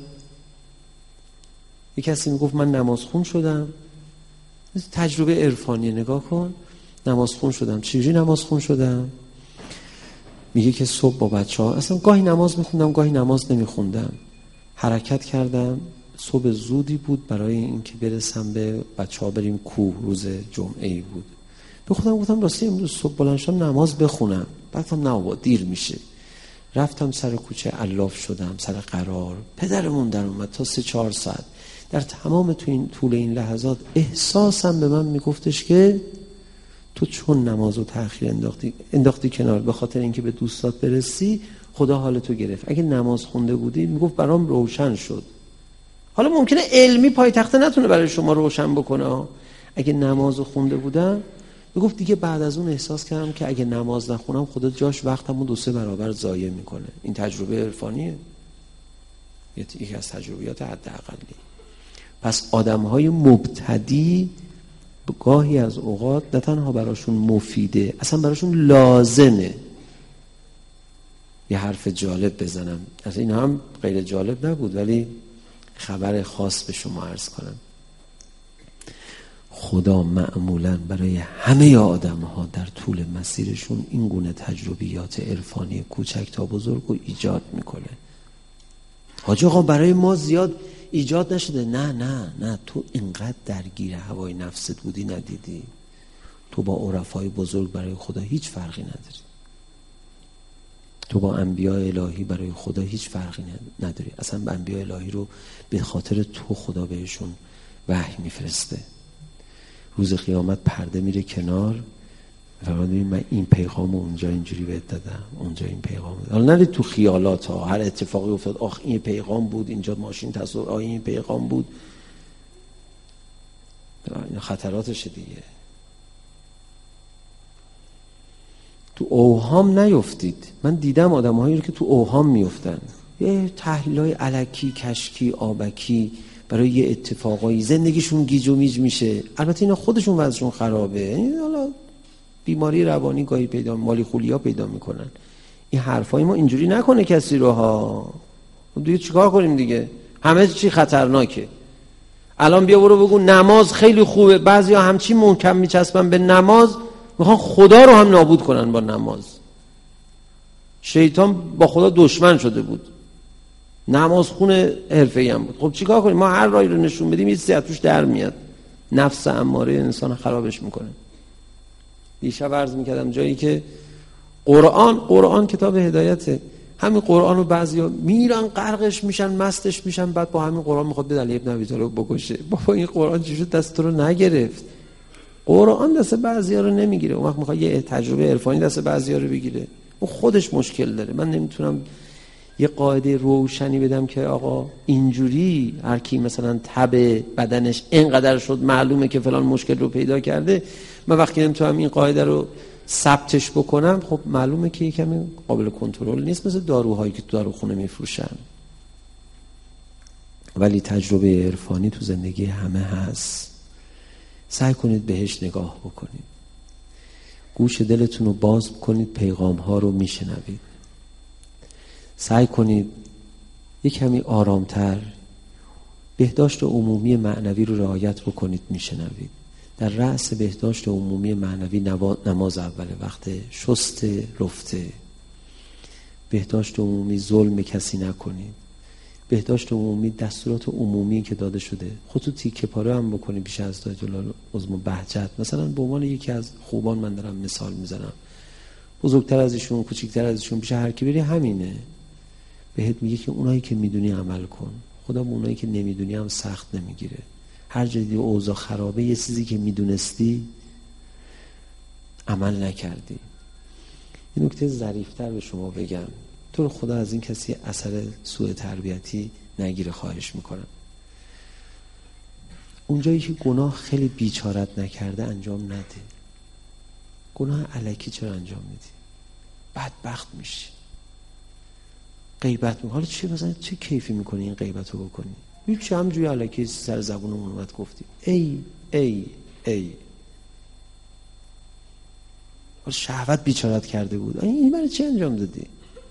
A: یک کسی میگفت من نمازخون شدم، تجربه عرفانی نگاه کن، نمازخون شدم. چجوری نمازخون شدم؟ میگه که صبح با بچه‌ها اصلا گاهی نماز میخوندم گاهی نماز نمیخوندم، حرکت کردم. صبح زودی بود برای اینکه برسم به بچه‌ها بریم کوه، روز جمعه‌ای بود. به خودم گفتم راستی امروز صبح بلند شدم نماز بخونم، بعدم نه بابا دیر میشه. رفتم سر کوچه علاف شدم، سر قرار. پدرمون در اومد تا سه چهار ساعت. در تمام تو این طول این لحظات احساسم به من میگفتش که تو چون نمازو تأخیر انداختی انداختی کنار به خاطر اینکه به دوستات برسی، خدا حالتو گرفت. اگه نماز خونده بودی میگفت برام روشن شد. حالا ممکنه علمی پایتخته نتونه برای شما روشن بکنه، اگه نمازو خونده بودم میگفت دیگه بعد از اون احساس کردم که اگه نماز نخونم خدا جاش وقتمو دو سه برابر ضایع میکنه. این تجربه عرفانیه، یکی از تجربیات حداقلی. پس آدم‌های مبتدی گاهی از اوقات نه تنها براشون مفیده، اصلا براشون لازمه یه حرف جالب بزنم. از این هم غیر جالب نبود ولی خبر خاص به شما عرض کنم. خدا معمولاً برای همه آدم ها در طول مسیرشون این گونه تجربیات عرفانی کوچک تا بزرگ رو ایجاد میکنه. حاج آقا برای ما زیاد ایجاد نشده. نه نه نه، تو اینقدر درگیر هوای نفست بودی ندیدی. تو با عرفای بزرگ برای خدا هیچ فرقی نداری. تو با انبیاء الهی برای خدا هیچ فرقی نداری. اصلا انبیاء الهی رو به خاطر تو خدا بهشون وحی میفرسته. روز قیامت پرده میره کنار، فرمان میگه من این پیغامو اونجا اینجوری بهت دادم، اونجا این پیغامو. حالا نرید تو خیالات ها، هر اتفاقی افتاد آخ این پیغام بود، اینجا ماشین تصور آ این پیغام بود. این خطراتشه دیگه. تو اوهام نیفتید. من دیدم آدم‌هایی رو که تو اوهام میافتن، یه تحلیل‌های الکی کشکی آبکی برای یه اتفاقایی زندگیشون گیج و میج میشه. البته اینا خودشون وضعشون خرابه، یعنی حالا بیماری روانی گاهی پیدا مالی خولیا پیدا میکنن. این حرفای ما اینجوری نکنه کسی رو ها. دیگه چیکار کنیم دیگه؟ همه چی خطرناکه. الان بیا برو بگو نماز خیلی خوبه. بعضیا همچی محکم میچسبن به نماز، میخوان خدا رو هم نابود کنن با نماز. شیطان با خدا دشمن شده بود، نماز خونه حرفه‌ای هم بود. خب چیکار کنیم؟ ما هر راهی رو نشون بدیم یه چیزی از توش در میاد. نفس اماره انسان خرابش میکنه. دیشب عرض میکردم جایی که قرآن قرآن کتاب هدایته، همین قرآن رو بعضیا میرن غرقش میشن مستش میشن، بعد با همین قرآن میخواد به علی ابن ابی طالب بکشه. بابا این قرآن چی شد دست تو رو نگرفت؟ قرآن دست بعضیا رو نمیگیره. اون وقت میخواد یه تجربه عرفانی دست بعضیا رو بگیره، اون خودش مشکل داره. من نمیتونم یه قاعده روشنی بدم که آقا اینجوری هر کی مثلا تب بدنش اینقدر شد معلومه که فلان مشکل رو پیدا کرده. من وقتی نمیتونم این قاعده رو ثبتش بکنم، خب معلومه که یکم قابل کنترل نیست، مثل داروهایی که تو داروخونه میفروشن. ولی تجربه عرفانی تو زندگی همه هست. سعی کنید بهش نگاه بکنید، گوش دلتون رو باز کنید، پیغام ها رو میشنوید. سعی کنید یک کمی آرامتر بهداشت عمومی معنوی رو رعایت بکنید. میشنوید در رأس بهداشت عمومی معنوی نماز اول وقت، شست رفته، بهداشت عمومی ظلم کسی نکنید، بهداشت عمومی دستورات عمومی که داده شده خودتو تیکه پاره هم بکنید. بیش از تا جلال عظم بهجت مثلا به عنوان یکی از خوبان من دارم مثال میزنم، بزرگتر از ایشون کوچیکتر از ایشون پیش هر کی بری همینه، بهت میگه که اونایی که میدونی عمل کن. خدا به اونایی که نمیدونی هم سخت نمیگیره. هر جا دیدی اوضاع خرابه، یه چیزی که میدونستی عمل نکردی. این نکته ظریف‌تر به شما بگم، تو رو خدا از این کسی اثر سوء تربیتی نگیره، خواهش میکنم. اونجایی که گناه خیلی بیچارت نکرده انجام نده. گناه الکی چرا انجام میدی؟ بدبخت میشی. غیبت میکنی، حالا چه مثلا چه کیفی میکنی این غیبت رو بکنی؟ هیچ همجوری الکی سر زبونمون اومد گفتیم ای ای ای حالا شهوت بیچارت کرده بود، این برای چه انجام دادی؟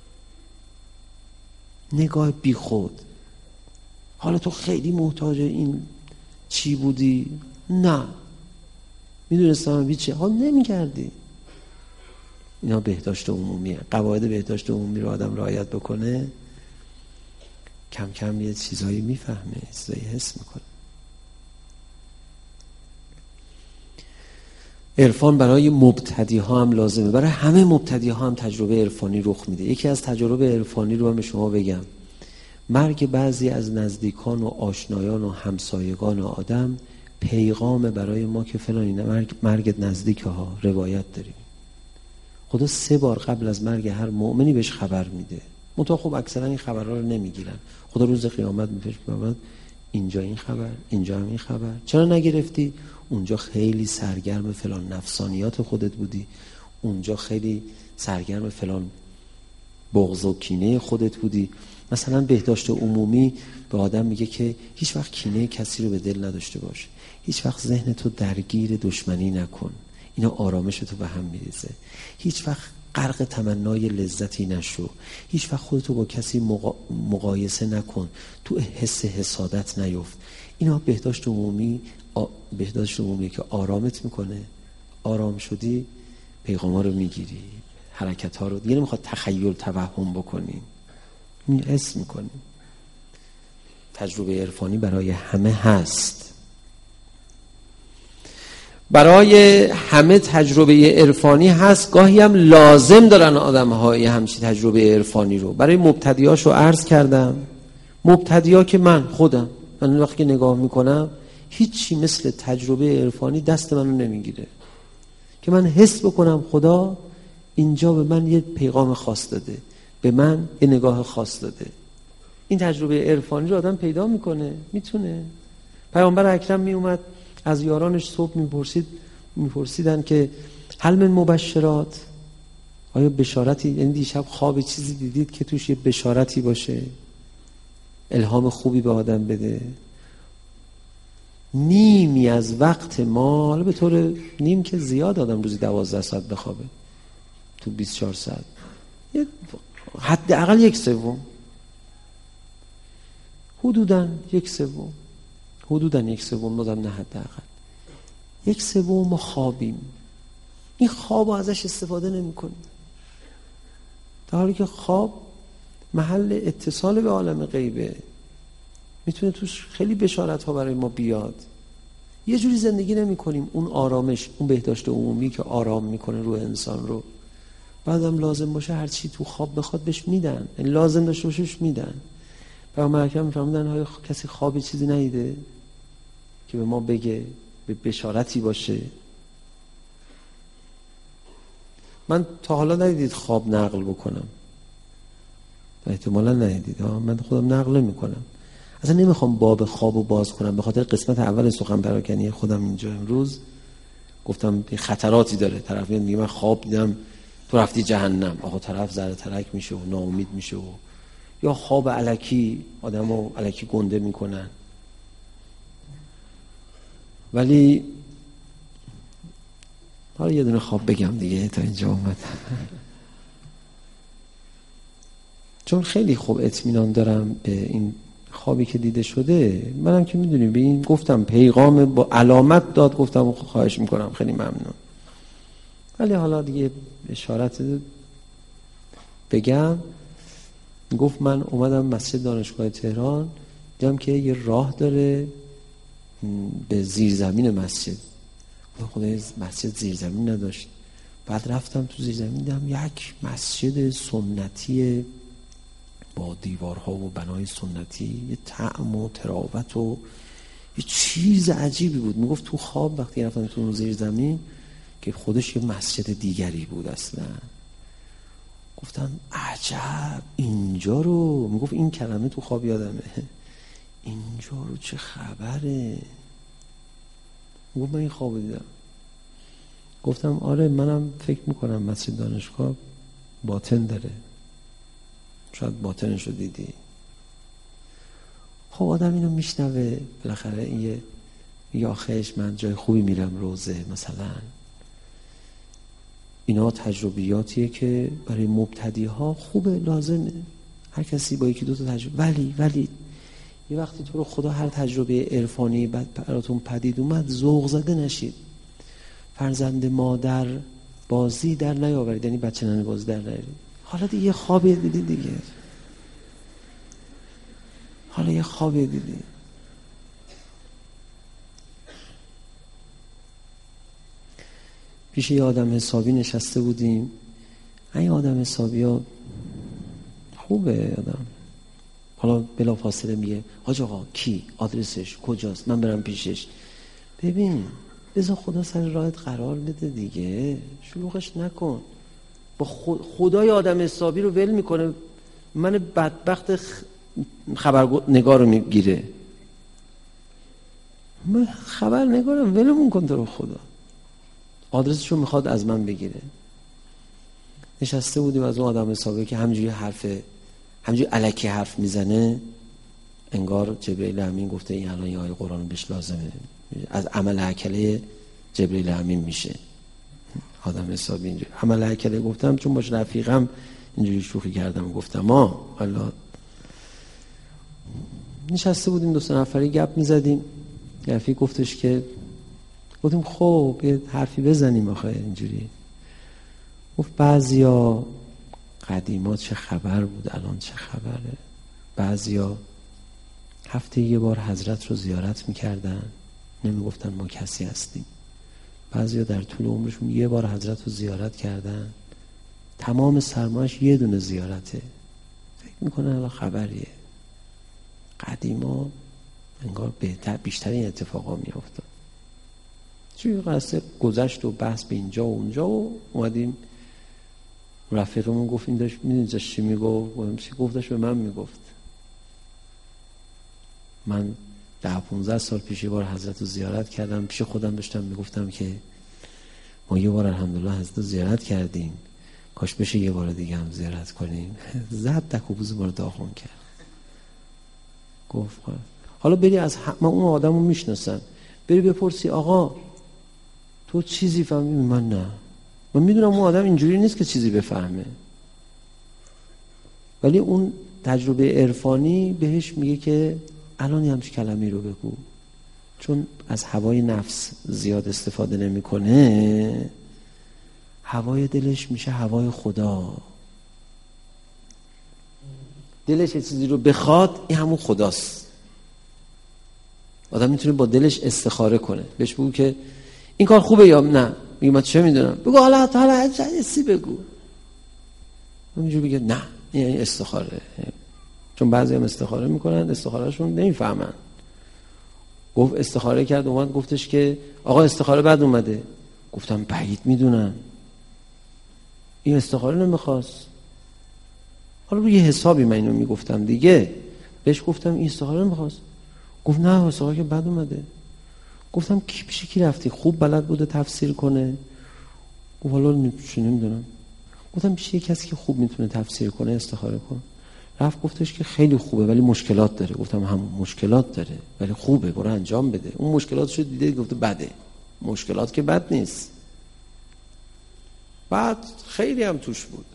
A: نگاه بی خود. حالا تو خیلی محتاج این چی بودی؟ نه میدونستم بیچه حال نمی کردی. اینا بهداشت عمومیه. قواعد بهداشت عمومی رو آدم رعایت بکنه، کم کم یه چیزایی میفهمه، چیزایی حس میکنه. عرفان برای مبتدی ها هم لازمه، برای همه مبتدی ها هم تجربه عرفانی رخ میده. یکی از تجربه عرفانی رو هم به شما بگم، مرگ بعضی از نزدیکان و آشنایان و همسایگان آدم پیغام برای ما که فلانی مرگ مرگت نزدیکه ها، روایت داریم. خدا سه بار قبل از مرگ هر مؤمنی بهش خبر میده. منتها خب اکثرا این خبرها رو نمیگیرن. خدا روز قیامت میفرماید اینجا این خبر، اینجا هم این خبر. چرا نگرفتی؟ اونجا خیلی سرگرم فلان نفسانیات خودت بودی، اونجا خیلی سرگرم فلان بغض و کینه خودت بودی، مثلا بهداشت عمومی به آدم میگه که هیچ وقت کینه کسی رو به دل نداشته باش، هیچ وقت ذهن تو درگیر دشمنی نکن، اینا آرامش تو به هم میریزه. هیچ وقت غرق تمنای لذتی نشو، هیچ وقت خودتو با کسی مقا... مقایسه نکن، تو حس حسادت نیفت. اینا بهداشت عمومی آ... بهداشت عمومی که آرامت میکنه. آرام شدی پیغاما رو میگیری، حرکت ها رو دیگه نمیخواد تخیل توهم بکنی، حس میکنی. تجربه عرفانی برای همه هست، برای همه تجربه عرفانی هست. گاهی هم لازم دارن آدم های همچین تجربه عرفانی رو. برای مبتدیاشو عرض کردم، مبتدیا که من خودم، من وقتی که نگاه میکنم هیچی مثل تجربه عرفانی دست منو نمیگیره که من حس بکنم خدا اینجا به من یه پیغام خاص داده، به من یه نگاه خاص داده. این تجربه عرفانی رو آدم پیدا میکنه، میتونه. پیامبر اکرم میومد از یارانش صبح میپرسید میپرسیدن که هل من مبشرات، آیا بشارتی، یعنی دیشب خواب چیزی دیدید که توش یه بشارتی باشه، الهام خوبی به آدم بده. نیمی از وقت ما، حالا به طور نیم که زیاد آدم روزی دوازده ساعت بخوابه، تو بیست و چهار ساعت یه حداقل یک سوم، حدوداً یک سوم حدوداً یک سوم بازم نه حداقل یک سوم ما خوابیم. این خواب رو ازش استفاده نمی کنیم، در حالی که خواب محل اتصال به عالم غیبه، میتونه توش خیلی بشارت ها برای ما بیاد. یه جوری زندگی نمی کنیم اون آرامش، اون بهداشت عمومی که آرام میکنه روح انسان رو. بعدم لازم باشه هر چی تو خواب بخواد بهش میدن، یعنی لازم داشته باشهش میدن. پیامبر اکرم میفرمودن های کسی خواب چیزی ندیده که به ما بگه، به بشارتی باشه. من تا حالا ندیدید خواب نقل بکنم، احتمالا ندیدید. من خودم نقل نمی‌کنم، اصلا نمیخوام باب خوابو باز کنم، به خاطر قسمت اول سخن پراکنی خودم اینجا امروز گفتم خطراتی داره. طرف میگه من خواب دیدم تو رفتی جهنم، آقا طرف ذره ترک میشه و ناامید میشه، و یا خواب الکی آدمو الکی گنده میکنن. ولی حالا یه دونه خواب بگم دیگه تا اینجا اومد چون خیلی خوب اطمینان دارم به این خوابی که دیده شده. منم که میدونیم به این گفتم پیغام با علامت داد، گفتم خواهش میکنم خیلی ممنون. ولی حالا دیگه اشارت بگم. گفت من اومدم مسجد دانشگاه تهران، دیدم که یه راه داره به زیرزمین مسجد. خدای مسجد زیرزمین نداشت. بعد رفتم تو زیرزمین، دیدم یک مسجد سنتی با دیوارها و بنای سنتی، یه طعم و تراوت و یه چیز عجیبی بود. میگفت تو خواب وقتی رفتم تو زیر زمین که خودش یه مسجد دیگری بود اصلا. گفتم عجب اینجا رو، میگفت این کلمه تو خواب یادمه، اینجا رو چه خبره. میگفت من این خواب دیدم. گفتم آره منم فکر میکنم مسجد دانشگاه باطن داره، شاید باطنشو دیدی. خب آدم اینو میشنوه بالاخره، این یه میگه آخیش من جای خوبی میرم، روزه مثلا. اینا تجربیاتیه که برای مبتدی ها خوبه، لازمه. هر کسی با یکی دو تا تجربه. ولی ولی یه وقتی تو رو خدا هر تجربه عرفانی بعد براتون پدید اومد ذوق زده نشید. فرزند مادر بازی در نیاورید، یعنی بچه ننه بازی در نیاورید. حالا دیگه یه خوابی دیدی دیگه، حالا یه خوابی دیدی. پیش یه آدم حسابی نشسته بودیم. این آدم حسابی ها خوبه آدم، حالا بلا فاصله میگه حاج آقا کی، آدرسش کجاست، من برم پیشش. ببین بذار خدا سر راهت قرار بده دیگه، شلوغش نکن. با خدای آدم حسابی رو ول میکنه، من بدبخت خبرنگار رو میگیره. من خبرنگارم، ولمون کن تو رو خدا. آدرسش رو میخواد از من بگیره. نشسته بودیم از اون آدم حسابی که همینجوری حرف همینجوری الکی حرف میزنه، انگار جبرئیل امین گفته این الان یه آیه قرآن بهش لازمه، از عمل هکله جبرئیل امین میشه آدم حسابی. اینجوری عمل هکله گفتم چون باش رفیقم اینجوری شوخی کردم، گفتم ها والا. نشسته بودیم دو سه نفری گپ میزدیم، رفیق گفتش که گفتیم خب یه حرفی بزنیم آخه اینجوری. گفت بعضیا قدیما چه خبر بود الان چه خبره، بعضیا هفته یه بار حضرت رو زیارت میکردن نمیگفتن ما کسی هستیم، بعضیا در طول عمرشون یه بار حضرت رو زیارت کردن تمام سرمایش یه دونه زیارته، فکر میکنن الان خبریه. قدیما انگار بهتر بیشتر این اتفاقا میافتاد. چون قصه گذشت و بحث به اینجا و اونجا و اومدیم رفیقمون گفت این داشت میدونی چی میگفت؟ چی گفتش؟ به من میگفت من ده پونزده سال پیش یه بار حضرت رو زیارت کردم، پیش خودم داشتم میگفتم که ما یه بار الحمدلله حضرت رو زیارت کردیم، کاش بشه یه بار دیگه هم زیارت کنیم. زد دک و بوز بار داخون کرد. گفت حالا بری از ح... من اون آدم رو میشناسم، بری بپرسی آقا تو چیزی فهمی؟ من نه، من میدونم اون آدم اینجوری نیست که چیزی بفهمه، ولی اون تجربه عرفانی بهش میگه که الان همچین کلمی رو بگو. چون از هوای نفس زیاد استفاده نمیکنه، هوای دلش میشه هوای خدا. دلش یه چیزی رو بخواد این همون خداست. آدم میتونه با دلش استخاره کنه، بهش بگو که این کار خوبه یا نه، میگه من چه میدونم، بگو حالا حالا چیزی بگو، اونجوری بگه نه این استخاره. چون بعضی هم استخاره میکنن استخارهشون نمیفهمن. گفت استخاره کرد اومد گفتش که آقا استخاره بد اومده. گفتم بعید میدونم این استخاره نمیخواست، حالا روی حسابی من اینو میگفتم دیگه. بهش گفتم این استخاره نمیخواست. گفت نه استخاره که بد اومده. گفتم کی پیش کی رفتی؟ خوب بلد بوده تفسیر کنه؟ گفت حالا نمیدونم. گفتم پیش کسی که خوب میتونه تفسیر کنه استخاره کن. رفت گفتش که خیلی خوبه ولی مشکلات داره. گفتم همون مشکلات داره ولی خوبه، برو انجام بده. اون مشکلاتشو دیده گفته بده. مشکلات که بد نیست. بعد خیلی هم توش بود.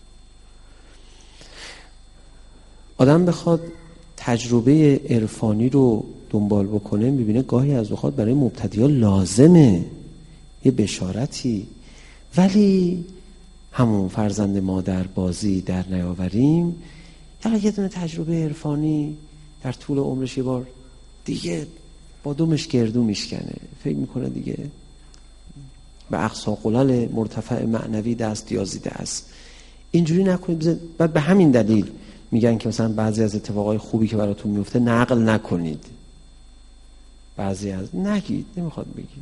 A: آدم بخواد تجربه عرفانی رو دنبال بکنه میبینه گاهی از اوقات برای مبتدیان لازمه یه بشارتی، ولی همون فرزند مادر بازی در نیاوریم. یا یه دونه تجربه عرفانی در طول عمرش یه بار دیگه با دومش گردو میشکنه، فکر میکنه دیگه به اقصا قلل مرتفع معنوی دست یازیده است. اینجوری نکنید. بعد به همین دلیل میگن که مثلا بعضی از اتفاقای خوبی که براتون میفته نقل نکنید، بعضی از نگید، نمیخواد بگید،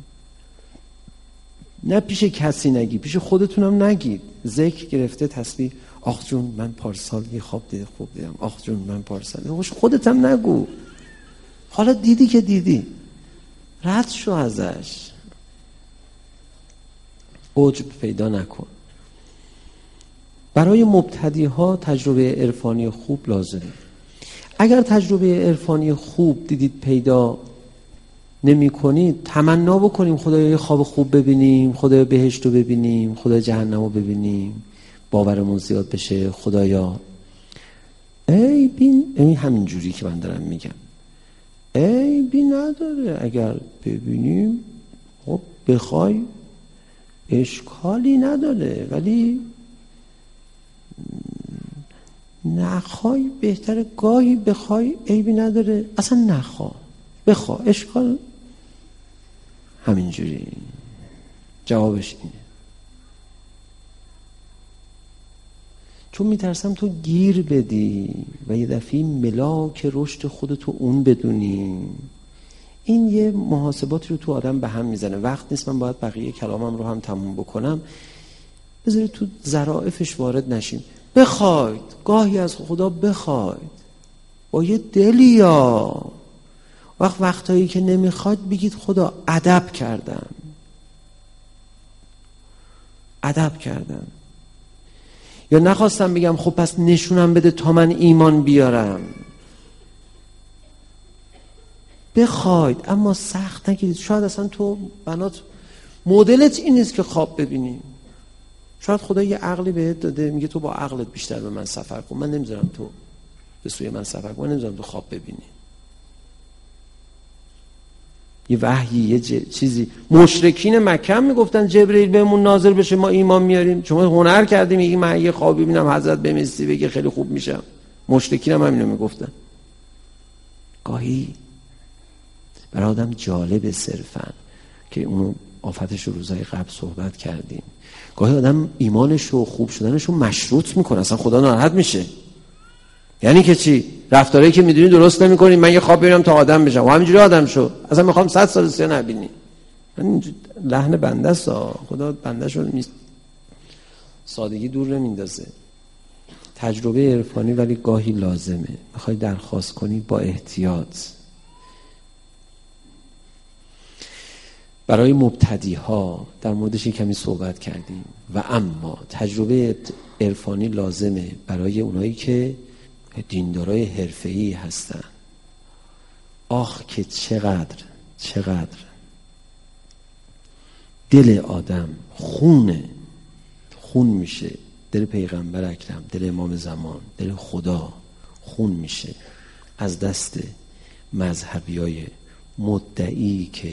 A: نه پیش کسی نگید، پیش خودتونم نگید. ذکر گرفته تسبیح، آخ جون من پارسال یه خواب دیدم خوب دیدم، آخ جون من پارسال، خودتم نگو. حالا دیدی که دیدی، رد شو ازش، عجب پیدا نکن. برای مبتدی ها تجربه عرفانی خوب لازمه. اگر تجربه عرفانی خوب دیدید پیدا نمی کنید، تمنا بکنیم خدایا یه خواب خوب ببینیم، خدایا بهشت رو ببینیم، خدایا جهنم رو ببینیم، باورمون زیاد بشه. خدایا ای بین، این همین جوری که من دارم میگم، ای بین نداره اگر ببینیم، خب بخوای اشکالی نداره، ولی نخوای بهتره. گاهی بخوای عیبی نداره، اصلا نخوا، بخوا اشکال. همینجوری جوابش اینه. چون میترسم تو گیر بدی و یه دفعه ملاک رشد خودتو اون بدونی. این یه محاسباتی رو تو آدم به هم میزنه. وقت نیست من باید بقیه کلامم رو هم تموم بکنم. بذارید تو ظرافش وارد نشیم. بخواید، گاهی از خدا بخواید با یه دلیا. وقت وقتایی که نمیخواد بگید خدا ادب کردم، ادب کردم. یا نخواستم بگم خب پس نشونم بده تا من ایمان بیارم. بخواید اما سخت نگیرید. شاید اصلا تو بنات مدلت این نیست که خواب ببینی. شاید خدا یه عقلی بهت داده میگه تو با عقلت بیشتر به من سفر کن، من نمیذارم تو به سوی من سفر کن، من نمیذارم تو خواب ببینی. یه وحیی یه ج... چیزی. مشرکین مکه هم میگفتن جبرئیل بهمون نازل بشه ما ایمان میاریم. شما هنر کردیم میگی من یه خواب ببینم حضرت بمیستی بگه خیلی خوب میشم. مشرکین هم همینو میگفتن. گاهی برای آدم جالب صرفا که اونو آفتش رو روزهای قبل صحبت کردیم، گاهی آدم ایمانش و خوب شدنش رو مشروط میکنه، اصلا خدا ناراحت میشه. یعنی که چی؟ رفتاری که میدونی درست نمیکنی، من یه خواب ببینم تا آدم بشم و همینجوری آدم شو، اصلا میخوام صد سال سیا نبینی. من لحن بنده است، خدا بنده شو می... سادگی دور نمیندازه. تجربه عرفانی ولی گاهی لازمه. میخوای درخواست کنی با احتیاط. برای مبتدی ها در موردش کمی صحبت کردیم و اما تجربه عرفانی لازمه برای اونایی که دیندارای حرفه‌ای هستن. آخ که چقدر چقدر دل آدم خونه خون میشه. دل پیغمبر اکرم، دل امام زمان، دل خدا خون میشه از دست مذهبیای مدعی که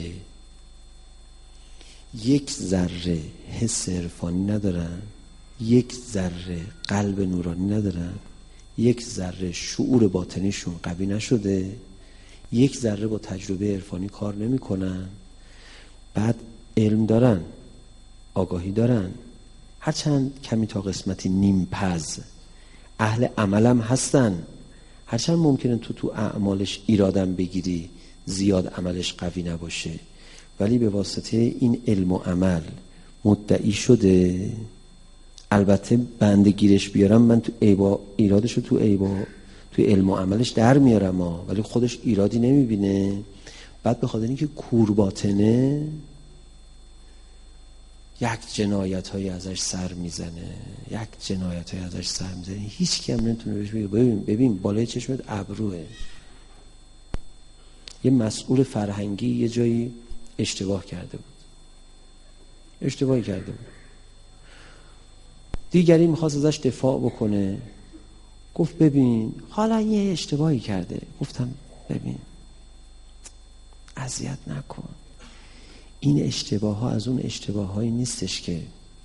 A: یک ذره حس عرفانی ندارن، یک ذره قلب نورانی ندارن، یک ذره شعور باطنیشون قوی نشده، یک ذره با تجربه عرفانی کار نمی کنن. بعد علم دارن، آگاهی دارن، هرچند کمی تا قسمتی نیم پز، اهل عملم هستن، هرچند ممکنه تو تو اعمالش ایرادم بگیری زیاد عملش قوی نباشه، ولی به واسطه این علم و عمل مدعی شده. البته بنده گیرش بیارم من تو ایبا ایرادشو تو ایبا تو علم و عملش در میارم ها، ولی خودش ایرادی نمیبینه. بعد به خاطر اینکه کور باطنه یک جنایت هایی ازش سر میزنه، یک جنایت هایی ازش سر میزنه، هیچ کی هم نمیتونه بهش بگه ببین ببین بالای چشمت ابروه. یه مسئول فرهنگی یه جایی اشتباه کرده بود، اشتباهی کرده بود، دیگری میخواست ازش دفاع بکنه، گفت ببین حالا یه اشتباهی کرده. گفتم ببین اذیت نکن، این اشتباه ها از اون اشتباه هایی نیستش که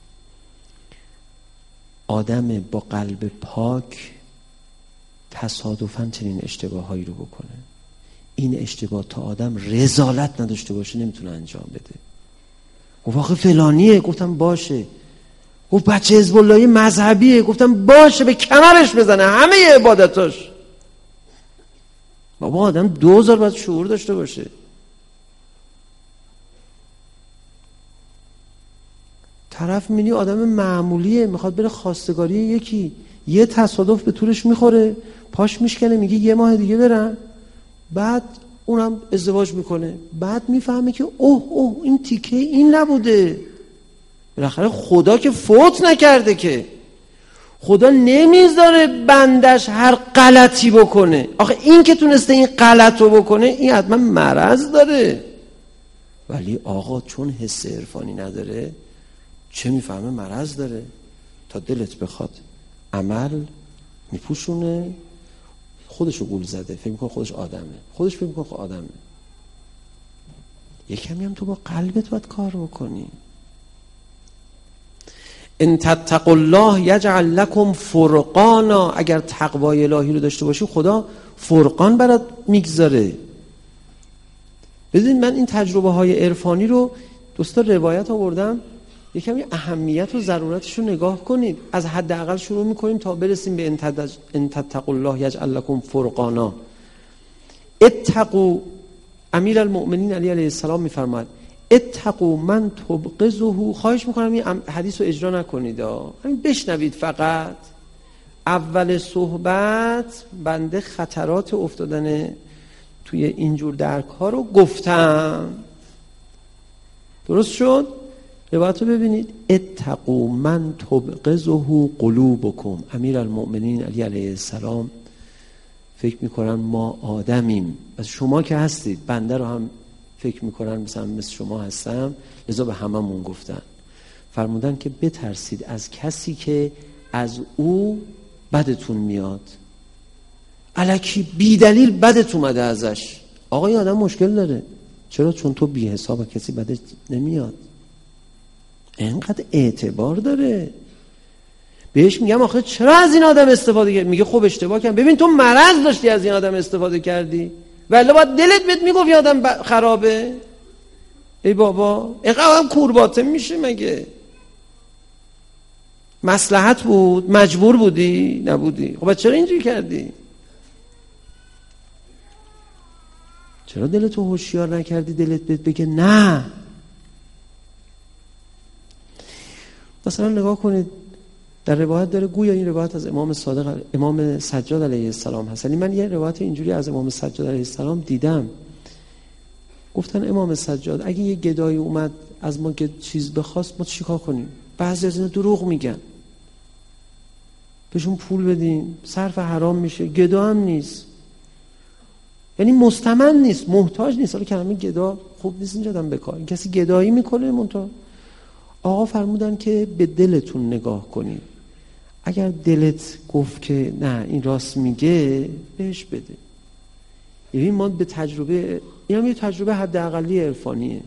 A: آدم با قلب پاک تصادفاً چنین اشتباه هایی رو بکنه. این اشتباه تا آدم رذالت نداشته باشه نمیتونه انجام بده. گفت آخه فلانیه. گفتم باشه. گفت بچه حزب اللهی مذهبیه. گفتم باشه، به کمرش بزنه همه عبادتاش. بابا آدم دوزار باید شعور داشته باشه. طرف میبینی آدم معمولیه میخواد بره خواستگاری یکی، یه تصادف به طورش میخوره، پاش میشکنه، میگه یه ماه دیگه برم. بعد اونم ازدواج میکنه، بعد میفهمه که اوه اوه این تیکه این نبوده. بالاخره خدا که فوت نکرده، که خدا نمیذاره بندش هر غلطی بکنه. آخه این که تونسته این غلط رو بکنه این حتما مرض داره. ولی آقا چون حس عرفانی نداره چه میفهمه مرض داره؟ تا دلت بخواد عمل میپوشونه، خودشو گول زده، فکر میکنه خودش آدمه، خودش فکر میکنه خود آدمه. یک کمی هم تو با قلبت باید کار بکنی. ان تتقوا الله یجعل لکم فرقانا، اگر تقوای الهی رو داشته باشی خدا فرقان برات میگذاره. ببین من این تجربه های عرفانی رو دوستا روایت آوردم، یکمی اهمیت و ضرورتش رو نگاه کنید. از حداقل شروع میکنیم تا برسیم به ان تتقوا الله یجعل لکم فرقانا. اتقوا، امیر المؤمنین علی علیه السلام میفرماد اتقوا من تبغضه. خواهش میکنم این حدیث رو اجرا نکنید، همین بشنوید فقط. اول صحبت بنده خطرات افتادن توی اینجور درک ها رو گفتم، درست شد؟ روایت رو ببینید. اتقوا من تبغضه قلوبکم. امیرالمؤمنین علی علیه السلام فکر میکنن ما آدمیم، از شما که هستید، بنده رو هم فکر میکنن مثلا مثل شما هستم، لذا به هممون گفتن، فرمودن که بترسید از کسی که از او بدتون میاد، الکی بی دلیل بدت اومده ازش. آقا این آدم مشکل داره. چرا؟ چون تو بی حساب کسی بدت نمیاد، اینقدر اعتبار داره. بهش میگم آخه چرا از این آدم استفاده کردی؟ میگه خب اشتباه کردم. ببین تو مرض داشتی از این آدم استفاده کردی، ولی باید دلت بهت میگفت این آدم خرابه. ای بابا اینقدر هم کورباطه میشه مگه؟ مصلحت بود؟ مجبور بودی؟ نبودی. خب چرا اینجوری کردی؟ چرا دلتو هوشیار نکردی دلت بهت بگه نه؟ مثلا نگاه کنید در روایت داره، گویا این روایت از امام صادق امام سجاد علیه السلام هست. یعنی من یه روایت اینجوری از امام سجاد علیه السلام دیدم، گفتن امام سجاد اگه یه گدایی اومد از ما که چیز بخواست ما چیکار کنیم؟ بعضی از اینا دروغ میگن، بهشون پول بدیم، صرف حرام میشه، گدا هم نیست، یعنی مستمن نیست، محتاج نیست. حالا کلمه گدا خوب نیست اینجا دادم بکار، این کسی گدایی میکنه. منتها آقا فرمودن که به دلتون نگاه کنید، اگر دلت گفت که نه این راست میگه بهش بده. یعنی ما به تجربه، این هم یه تجربه حداقلی عرفانیه،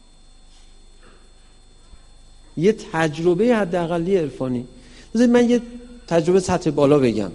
A: یه تجربه حداقلی عرفانی. بذارید من یه تجربه سطح بالا بگم،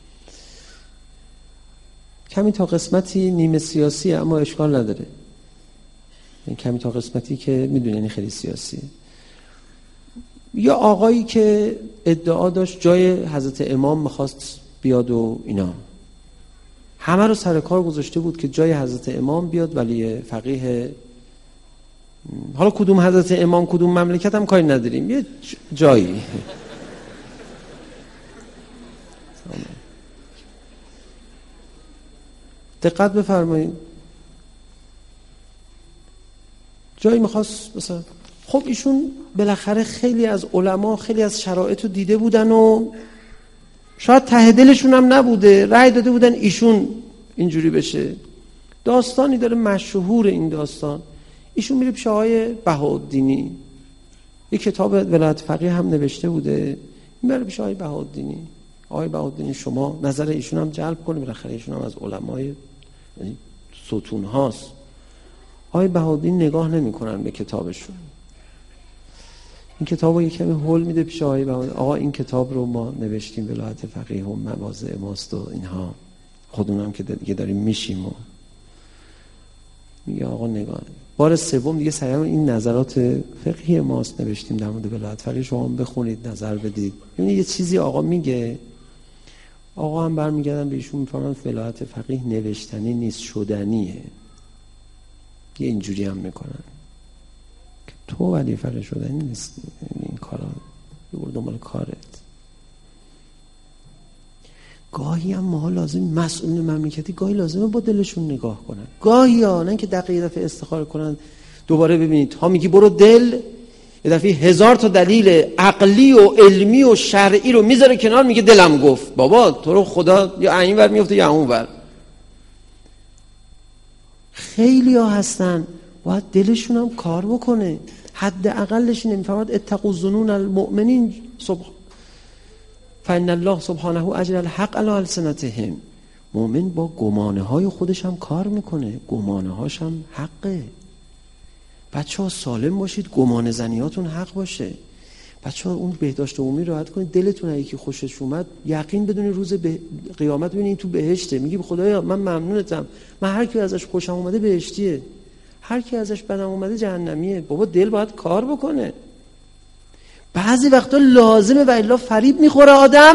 A: کمی تا قسمتی نیمه سیاسی اما اشکال نداره، این کمی تا قسمتی که میدونی یعنی خیلی سیاسیه. یا آقایی که ادعا داشت جای حضرت امام میخواست بیاد و اینا، همه رو سر کار گذاشته بود که جای حضرت امام بیاد، ولی فقیه، حالا کدوم حضرت امام کدوم مملکت هم کاری نداریم، یه جایی دقت بفرمایید، جایی میخواست مثلا. خب ایشون بالاخره خیلی از علما خیلی از شرایط رو دیده بودن و شاید ته دلشون هم نبوده، رأی داده بودن ایشون اینجوری بشه. داستانی داره مشهور این داستان، ایشون میره پیش آقای بهاءالدینی، یک کتاب ولایت فقیه هم نوشته بوده، میره پیش آقای بهاءالدینی. آقای بهاءالدینی شما نظر ایشون هم جلب کنه، بالاخره ایشون هم از علمای ستون هاست. آقای بهاءالدین نگاه نمی‌کنن به کتابشون، این کتابو یک کمی هول میده پیش آقای بهاءالدین، آقا این کتاب رو ما نوشتیم ولایت فقیه و مواضع ماست و اینها، خودمونم که دیگه داریم میشیم و میگه آقا نگاه. بار سوم دیگه سعی این نظرات فقهی ماست نوشتیم در مورد ولایت فقیه، شما هم بخونید نظر بدید. یعنی یه چیزی آقا میگه، آقا هم برمیگردن به ایشون میفهمن ولایت فقیه نوشتنی نیست، شدنیه. یه اینجوری هم میکنن که تو ولی فقیه شدنی نیست، این کارا یه برو دنبال کارت. گاهی هم ما لازم مسئولین مملکتی گاهی لازمه با دلشون نگاه کنن، گاهی ها نه که دقیقه دفعه استخاره کنن. دوباره ببینید ها میگی برو دل، یه دفعه هزار تا دلیل عقلی و علمی و شرعی رو میذاره کنار، میگه دلم گفت. بابا تو رو خدا یا این ور میفته یا اون ور. خیلی ها هستن باید دلشون هم کار بکنه، حد اقلش نمیفهمد اتقوا الظنون المؤمنین صبح فإن الله سبحانه اجر الحق علی السنتهم. مؤمن با گمانه های خودش هم کار میکنه، گمانه هاش هم حقه. بچه ها سالم باشید، گمان زنیاتون حق باشه. بچه ها اون بهداشت عمومی راحت کنید، دلتون اگه که خوشش اومد یقین بدونید روز به قیامت ببینید تو بهشته، میگی خدایا من ممنونتم، من هر کی ازش خوشم اومده بهشتیه، هر کی ازش بدم اومده جهنمیه. بابا دل باید کار بکنه. بعضی وقتا لازمه و الا فریب میخوره آدم.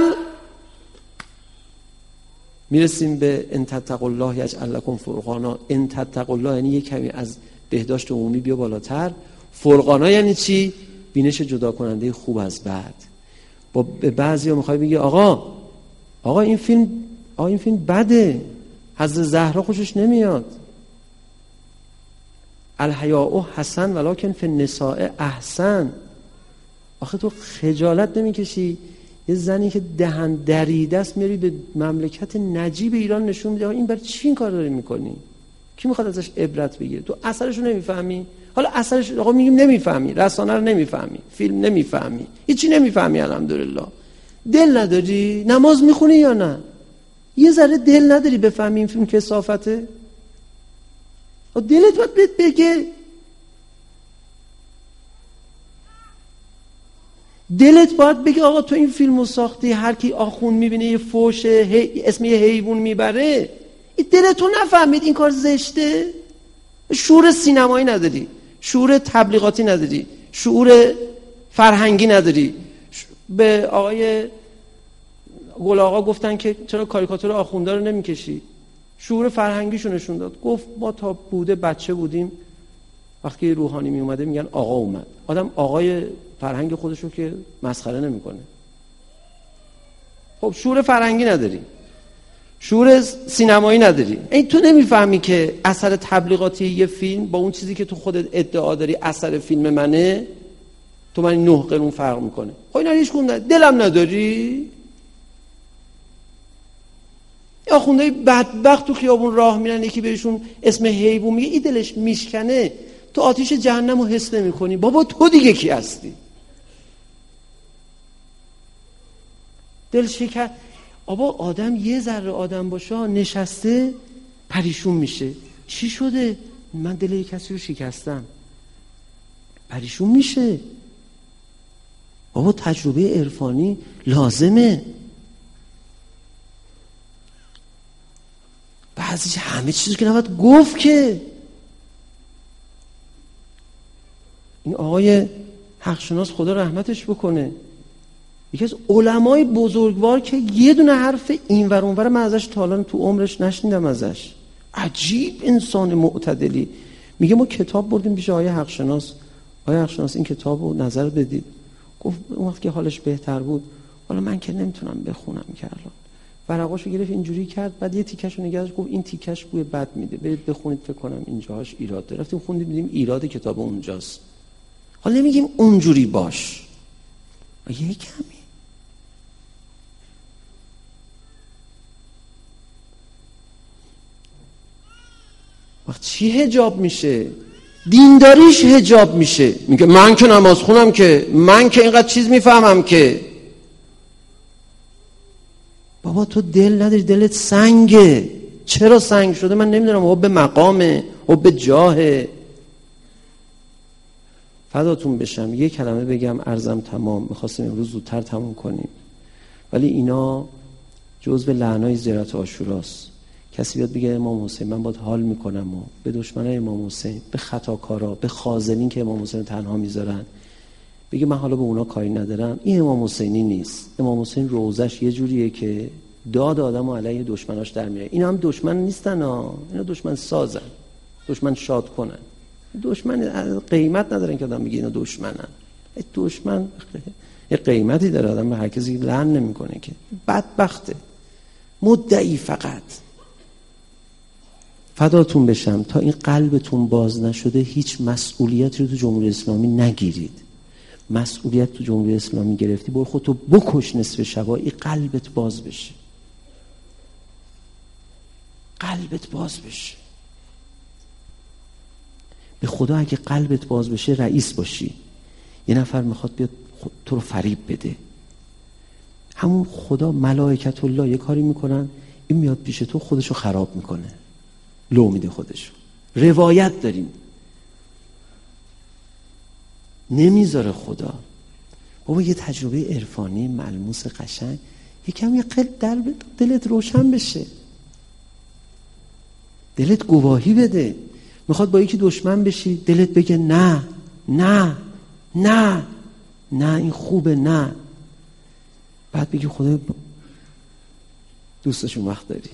A: میرسیم به ان تتقوا الله یجعل لکم فرقانا. ان تتقوا الله یعنی یک کمی از بهداشت عمومی بیا بالاتر. فرقانا یعنی چی؟ بینش جدا کننده خوب از بد. با بعضیا میخوای بگی آقا آقا این فیلم آقا این فیلم بده، حضرت زهرا خوشش نمیاد، الحیاء حسن ولکن فی النساء احسن. آخه تو خجالت نمیکشی یه زنی که دهن دریده است میاری به مملکت نجیب ایران نشون میده؟ این برای چی این کار داری میکنی؟ کی میخواد ازش عبرت بگیره؟ تو اثرش رو نمیفهمی؟ حالا اثرش آقا میگیم نمیفهمی، رسانه رو نمیفهمی، فیلم نمیفهمی، هیچی نمیفهمی، الحمدلله. دل نداری؟ نماز میخونی یا نه؟ یه ذره دل نداری بفهمی این فیلم کثافته؟ دلت باید بهت بگه. دلت باید بگه آقا تو این فیلمو ساختی، هر کی آخون میبینه یه فوشه هی... اسم یه حیوان میبره، این دلتو نفهمید این کار زشته؟ شعور سینمایی نداری، شعور تبلیغاتی نداری، شعور فرهنگی نداری. به آقای گل آقا گفتن که چرا کاریکاتور آخوندا رو نمیکشی؟ شعور فرهنگیشو نشون داد. گفت ما تا بوده بچه بودیم وقتی روحانی می اومده میگن آقا اومد. آدم آقای فرهنگ خودشو که مسخره نمیکنه. خب شعور فرهنگی نداری، شعور سینمایی نداری. این تو نمیفهمی که اثر تبلیغاتی یه فیلم با اون چیزی که تو خودت ادعا داری اثر فیلم منه، تو من نه قرون فرق میکنه. خب اینا هیچ کدوم دلم نداری؟ یا خوندای بدبخت تو خیابون راه میرن یکی بهشون اسم حیوان میگه، این دلش میشکنه، تو آتیش جهنم رو حس نمی کنی. بابا تو دیگه کی هستی؟ دل شکن. بابا آدم یه ذره آدم باشه نشسته پریشون میشه. چی شده؟ من دل یک کسی رو شکستم. پریشون میشه. بابا تجربه عرفانی لازمه. بعضی همه چیزی که نباید گفت که. این آقای حقشناس خدا رحمتش بکنه، یکی از علمای بزرگوار که یه دونه حرف این ور اون ور من ازش تا الان تو عمرش نشنیدم ازش. عجیب انسان معتدلی. میگه ما کتاب بردیم پیش آقای حقشناس، آقای حقشناس این کتابو نظر بدید. گفت اون وقت که حالش بهتر بود، حالا من که نمیتونم بخونم که الان. ورقاشو گرفت اینجوری کرد، بعد یه تیکشو نگهش گفت این تیکش بوی بد میده، برید بخونید فکر کنم اینجاش ایراد داره. رفتیم خوندیم دیدیم ایراد کتاب اونجاست. حالا نمیگیم اونجوری باش، یه کمی وقت چی حجاب میشه؟ دینداریش حجاب میشه. میگه من که نماز خونم که، من که اینقدر چیز میفهمم که. بابا تو دل نداری، دلت سنگه. چرا سنگ شده من نمیدونم. حب مقامه، حب جاهه. فداتون بشم یه کلمه بگم عرضم تمام. میخواستیم امروز زودتر تموم کنیم ولی اینا جزء لعنای زیارت عاشوراست. کسی بیاد بگه امام حسین من باید حال میکنم و به دشمنای امام حسین، به خطاکارا، به خاذلین که امام حسین تنها میذارن بگه من حالا به اونا کاری ندارم، این امام حسینی نیست. امام حسین روزش یه جوریه که داد آدمو علیه دشمناش در میاره. اینا هم دشمن نیستن ها، اینا دشمن سازن، دشمن شاد کنن. دشمن قیمت ندارن که آدم بگه اینا دشمنن. دشمن یه قیمتی داره، آدم به هر کسی لعن نمیکنه که. بدبخته، مدعی فقط. فداتون بشم تا این قلبتون باز نشده هیچ مسئولیتی رو تو جمهوری اسلامی نگیرید. مسئولیت تو جمهوری اسلامی گرفتی برو خودتو بکش نصف شبا، این قلبت باز بشه، قلبت باز بشه. به خدا اگه قلبت باز بشه رئیس باشی، یه نفر میخواد بیاد تو رو فریب بده، همون خدا ملائکت الله یه کاری میکنن این میاد پیش تو خودشو خراب میکنه، لو میده خودشو. روایت داریم نمیذاره خدا. بابا یه تجربه عرفانی ملموس قشنگ یکم یه قلب در دلت روشن بشه، دلت گواهی بده. میخواد با یکی دشمن بشی دلت بگه نه نه نه نه این خوبه نه، بعد بگی خدا دوستشون وقت داری.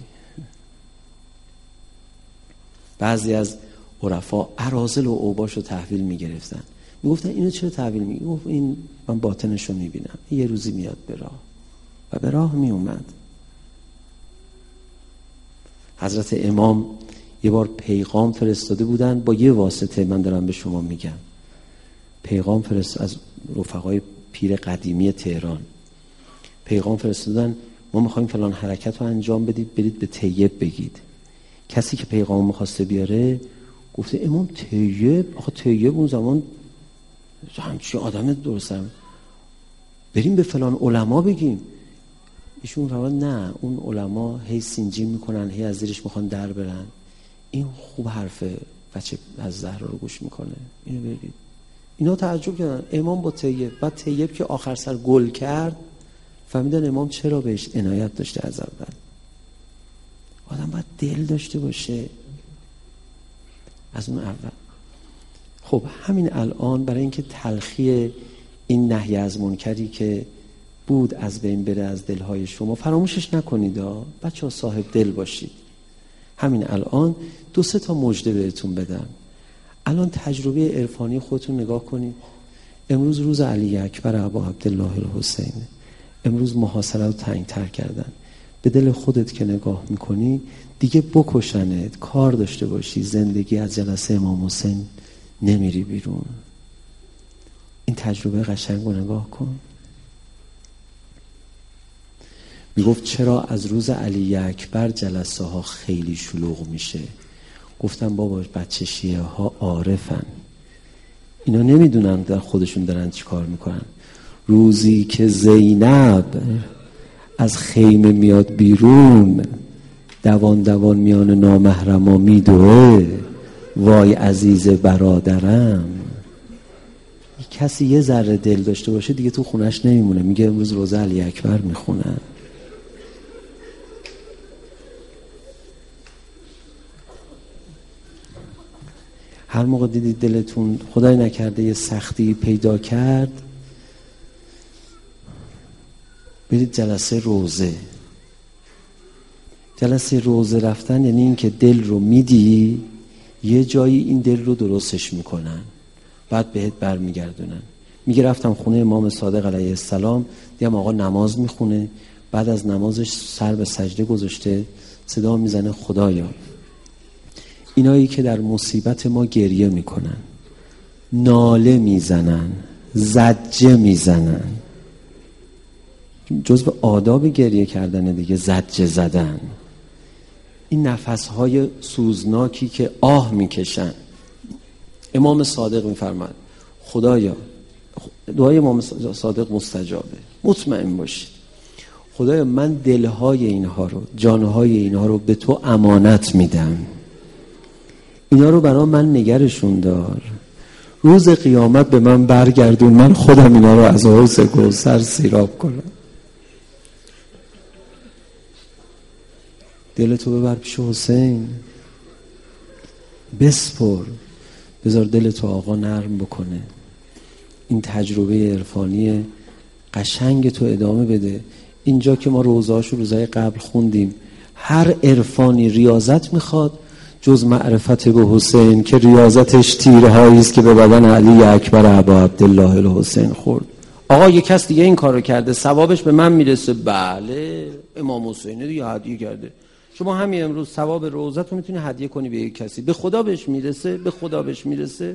A: بعضی از عرفا اراذل و اوباش رو تحویل میگرفتن، میگفتن اینو چرا تحویل میگی؟ گفت این من باطنش رو میبینم، یه روزی میاد به راه. و به راه میومد. حضرت امام یه بار پیغام فرستاده بودن با یه واسطه، من دارم به شما میگم، پیغام فرست از رفقای پیر قدیمی تهران پیغام فرستادن ما میخوایم فلان حرکت رو انجام بدید، برید به طیب بگید. کسی که پیغام میخواسته بیاره گفته امام طیب؟ آخه طیب اون زمان همچین آدم درستم، بریم به فلان علما بگیم. ایشون فرمود نه، اون علما هی سینجیم میکنن، هی از زیرش میخوان در برن، این خوب حرفه بچه از زهرا رو گوش میکنه، اینو برید. اینا تعجب کردن امام با طیب. بعد طیب که آخر سر گل کرد فهمیدن امام چرا بهش عنایت داشته از اول. آدم باید دل داشته باشه از اون اول. خب همین الان برای اینکه تلخی این نهی از منکری که بود از بین بره از دلهای شما، فراموشش نکنید ها بچه ها، صاحب دل باشید. همین الان دو سه تا مژده بهتون بدم. الان تجربه عرفانی خودتون نگاه کنید. امروز روز علی اکبر ابا عبدالله الحسین، امروز محاصره رو تنگ‌تر کردن. به دل خودت که نگاه میکنی دیگه بکشنت، کار داشته باشی، زندگی از جلسه امام حسین نمیری بیرون. این تجربه قشنگ رو نگاه کن. میگفت چرا از روز علی اکبر جلسه ها خیلی شلوغ میشه؟ گفتم بابا بچه شیعه ها عارفن، اینا نمیدونن در خودشون دارن چی کار میکنن. روزی که زینب از خیمه میاد بیرون، دوان دوان میان نامحرما میدوه، وای عزیز برادرم. کسی یه ذره دل داشته باشه دیگه تو خونش نمیمونه، میگه امروز روزه علی اکبر میخونن. هر موقع دیدید دلتون خدای نکرده یه سختی پیدا کرد، برید جلسه روزه. جلسه روزه رفتن یعنی این که دل رو میدی، یه جایی این دل رو درستش میکنن، بعد بهت بر میگردونن. میگه رفتم خونه امام صادق علیه السلام، دیدم آقا نماز میخونه، بعد از نمازش سر به سجده گذاشته، صدا میزنه خدایا اینایی که در مصیبت ما گریه میکنن، ناله میزنن، زجه میزنن، جزء آداب گریه کردن دیگه زجه زدن، این نفسهای سوزناکی که آه میکشن. امام صادق میفرماد خدایا، دعای امام صادق مستجابه، مطمئن باشید، خدایا من دلهای اینها رو، جانهای اینها رو به تو امانت میدم، اینا رو برای من نگرشون دار، روز قیامت به من برگردون، من خودم اینا رو از حوض کوثر سیراب کنم. دلتو ببر پیش حسین، بسپر، بذار دلتو آقا نرم بکنه. این تجربه عرفانی قشنگ تو ادامه بده. اینجا که ما روزهاشو روزهای قبل خوندیم، هر عرفانی ریاضت میخواد جز معرفت به حسین که ریاضتش تیرهایی است که به بدن علی اکبر ابا عبدالله الحسین خورد. آقا یک کس دیگه این کارو کرده، ثوابش به من میرسه. بله امام حسین دیگه هدیه کرده. شما همین امروز ثواب روزت رو میتونی هدیه کنی به یک کسی، به خدا بهش میرسه، به خدا بهش میرسه.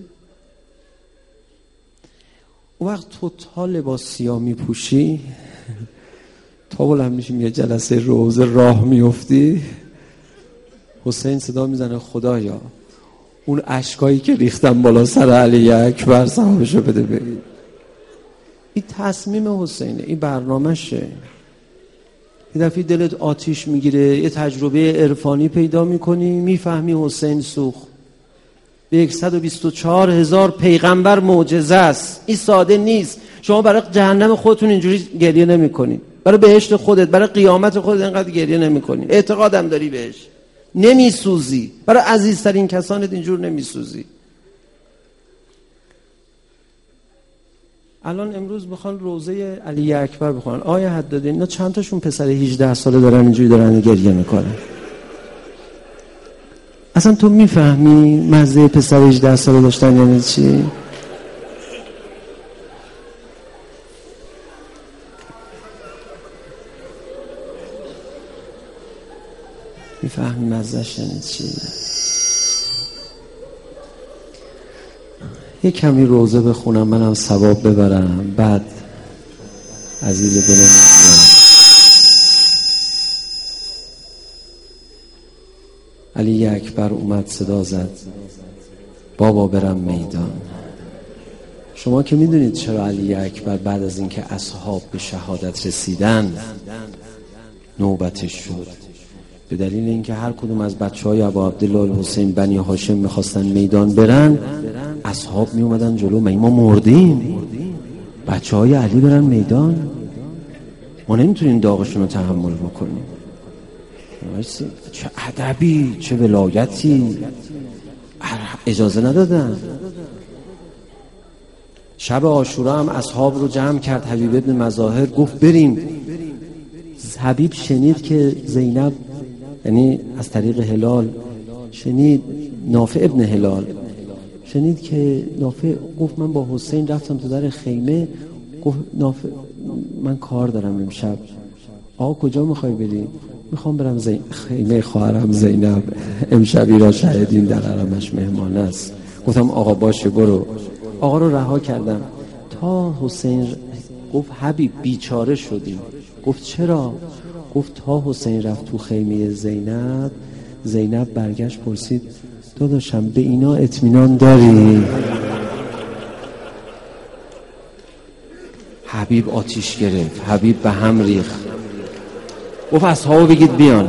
A: اون وقت تو تا لباس سیاه میپوشی، تا بلند میشی یه جلسه روزه راه میفتی، حسین صدا میزنه خدایا اون اشکایی که ریختم بالا سر علی اکبر ثوابشو بده بگید. این تصمیم حسینه، این برنامهشه. یه دفعه دلت آتیش میگیره، یه تجربه عرفانی پیدا میکنی، میفهمی حسین سوخ به صد و بیست و چهار هزار پیغمبر معجزه است. این ساده نیست. شما برای جهنم خودتون اینجوری گریه نمی کنی، برای بهشت خودت، برای قیامت خودت اینقدر گریه نمی کنی. اعتقادم داری بهش، نمی سوزی، برای عزیزترین کسانت اینجور نمی سوزی. الان امروز بخوان روزه علی اکبر بخونن، آیه حداده اینا چند تاشون پسر هجده ساله دارن اینجوری دارن گریه میکنن. اصلا تو میفهمی مزه پسر هجده ساله داشتن یعنی چی؟ میفهمی مزهش یعنی چی؟ یه کمی روزه بخونم منم ثواب ببرم، بعد عزیز دلم میاد. علی اکبر اومد صدا زد بابا برم میدان. شما که میدونید چرا علی اکبر بعد از اینکه اصحاب به شهادت رسیدن نوبتش شد؟ به دلیل اینکه هر کدوم از بچهای ابا عبدالله الحسین بنی هاشم میخواستن میدان برن، اصحاب میومدن جلو، ما ما مردیم، بچه های علی برن میدان، ما نمیتونیم داغشون رو تحمل بکنیم. چه ادبی، چه ولایتی، اجازه ندادن. شب عاشورا هم اصحاب رو جمع کرد حبیب ابن مظاهر، گفت بریم. حبیب شنید که زینب، یعنی از طریق هلال شنید، نافع ابن هلال شنید که نافع گفت من با حسین رفتم تو در خیمه، گفت نافع من کار دارم امشب. آقا کجا میخوای بری؟ میخوام برم زین... خیمه خواهرم زینب، امشبی را شاهدین در حرمش مهمان است. گفتم آقا باشه برو. آقا رو رها کردم تا حسین. گفت حبیب بیچاره شدیم. گفت چرا؟ گفت تا حسین رفت تو خیمه زینب، زینب برگشت پرسید داداشم به اینا اطمینان داری؟ حبیب آتیش گرفت، حبیب به هم ریخت، گفت اصحابو بگید بیان،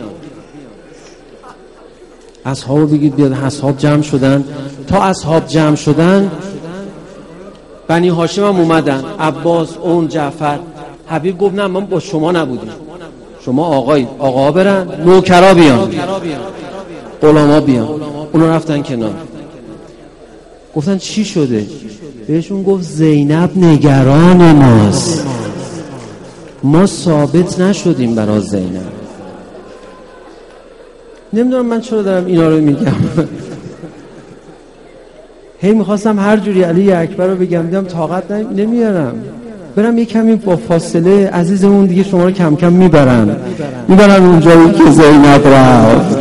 A: اصحابو بگید بیان. اصحاب جمع شدن. تا اصحاب جمع شدن بنی هاشم هم اومدن، عباس، اون، جعفر. حبیب گفت نه من با شما نبودیم، شما آقای آقا برن، نوکرا بیان، غلاما بیان. اونا رفتن کنار. گفتن چی شده؟ بهشون گفت زینب نگران ماست، ما ثابت نشدیم برای زینب. نمیدونم من چرا دارم اینا رو میگم. هی میخواستم هر جوری علی اکبر رو بگم، دیدم طاقت نمیارم، برم یه کمی با فاصله. عزیزمون دیگه شما رو کم کم میبرن میبرن اونجایی که زینب رفت.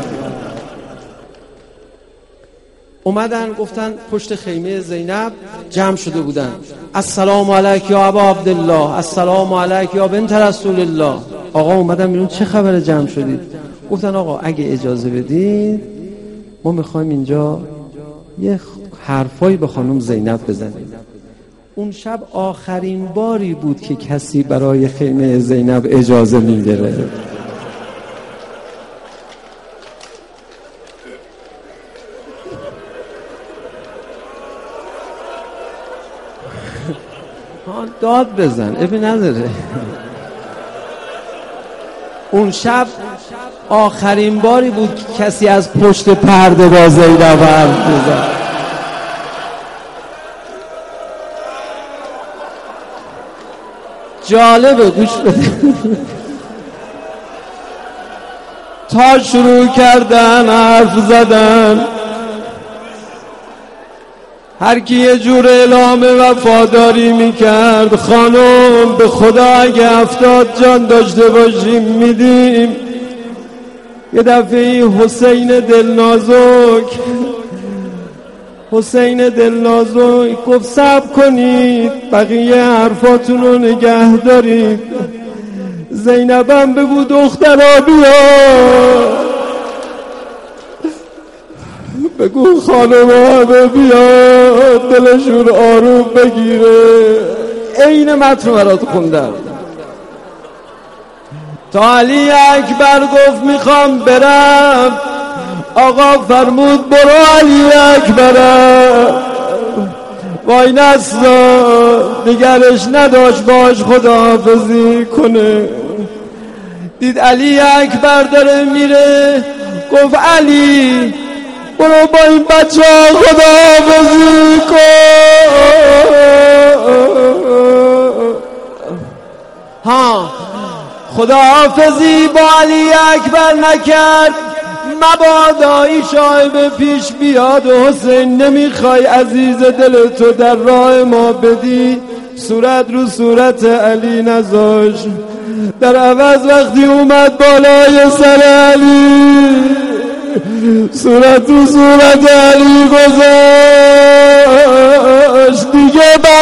A: اومدن گفتن پشت خیمه زینب جمع شده بودن. السلام علیک یا ابا عبدالله، السلام علیک یا بنت رسول الله. آقا اومدن میرون چه خبر جمع شدید؟ گفتن آقا اگه اجازه بدید ما میخوایم اینجا یه حرفایی به خانم زینب بزنیم. اون شب آخرین باری بود که کسی برای خیمه زینب اجازه میگیره. داد بزن ابی نداره. اون شب آخرین باری بود که کسی از پشت پرده با زینب حرف بزن. جالبه، گوش بده. تا شروع کردن حرف زدن، هر کی یه جور اعلام وفاداری میکرد. خانم به خدا اگه هفتاد جان داشته باشیم میدیم. یه دفعه حسین دلنازک حسین دلنازک گفت صبر کنید، بقیه حرفاتون رو نگه دارید. زینبم بگو دخترا بیا، بگو خانم همه بیا، دلشون آروم بگیره. عین متن برات خوندم. تا علی اکبر گفت میخوام برم، آقا فرمود برو علی اکبرم. وای نسلا نگرش نداشت باش خداحافظی کنه. دید علی اکبر داره میره، گفت علی برو با این بچه ها خداحافظی کن. ها خداحافظی با علی اکبر نکرد. مبادا این شایبه پیش بیاد و حسین نمیخوای عزیز دل تو در راه ما بدی، صورت رو صورت علی نذاش. در عوض وقتی اومد بالای سر علی، صورت رو صورت علی گذاشت.
B: دیگه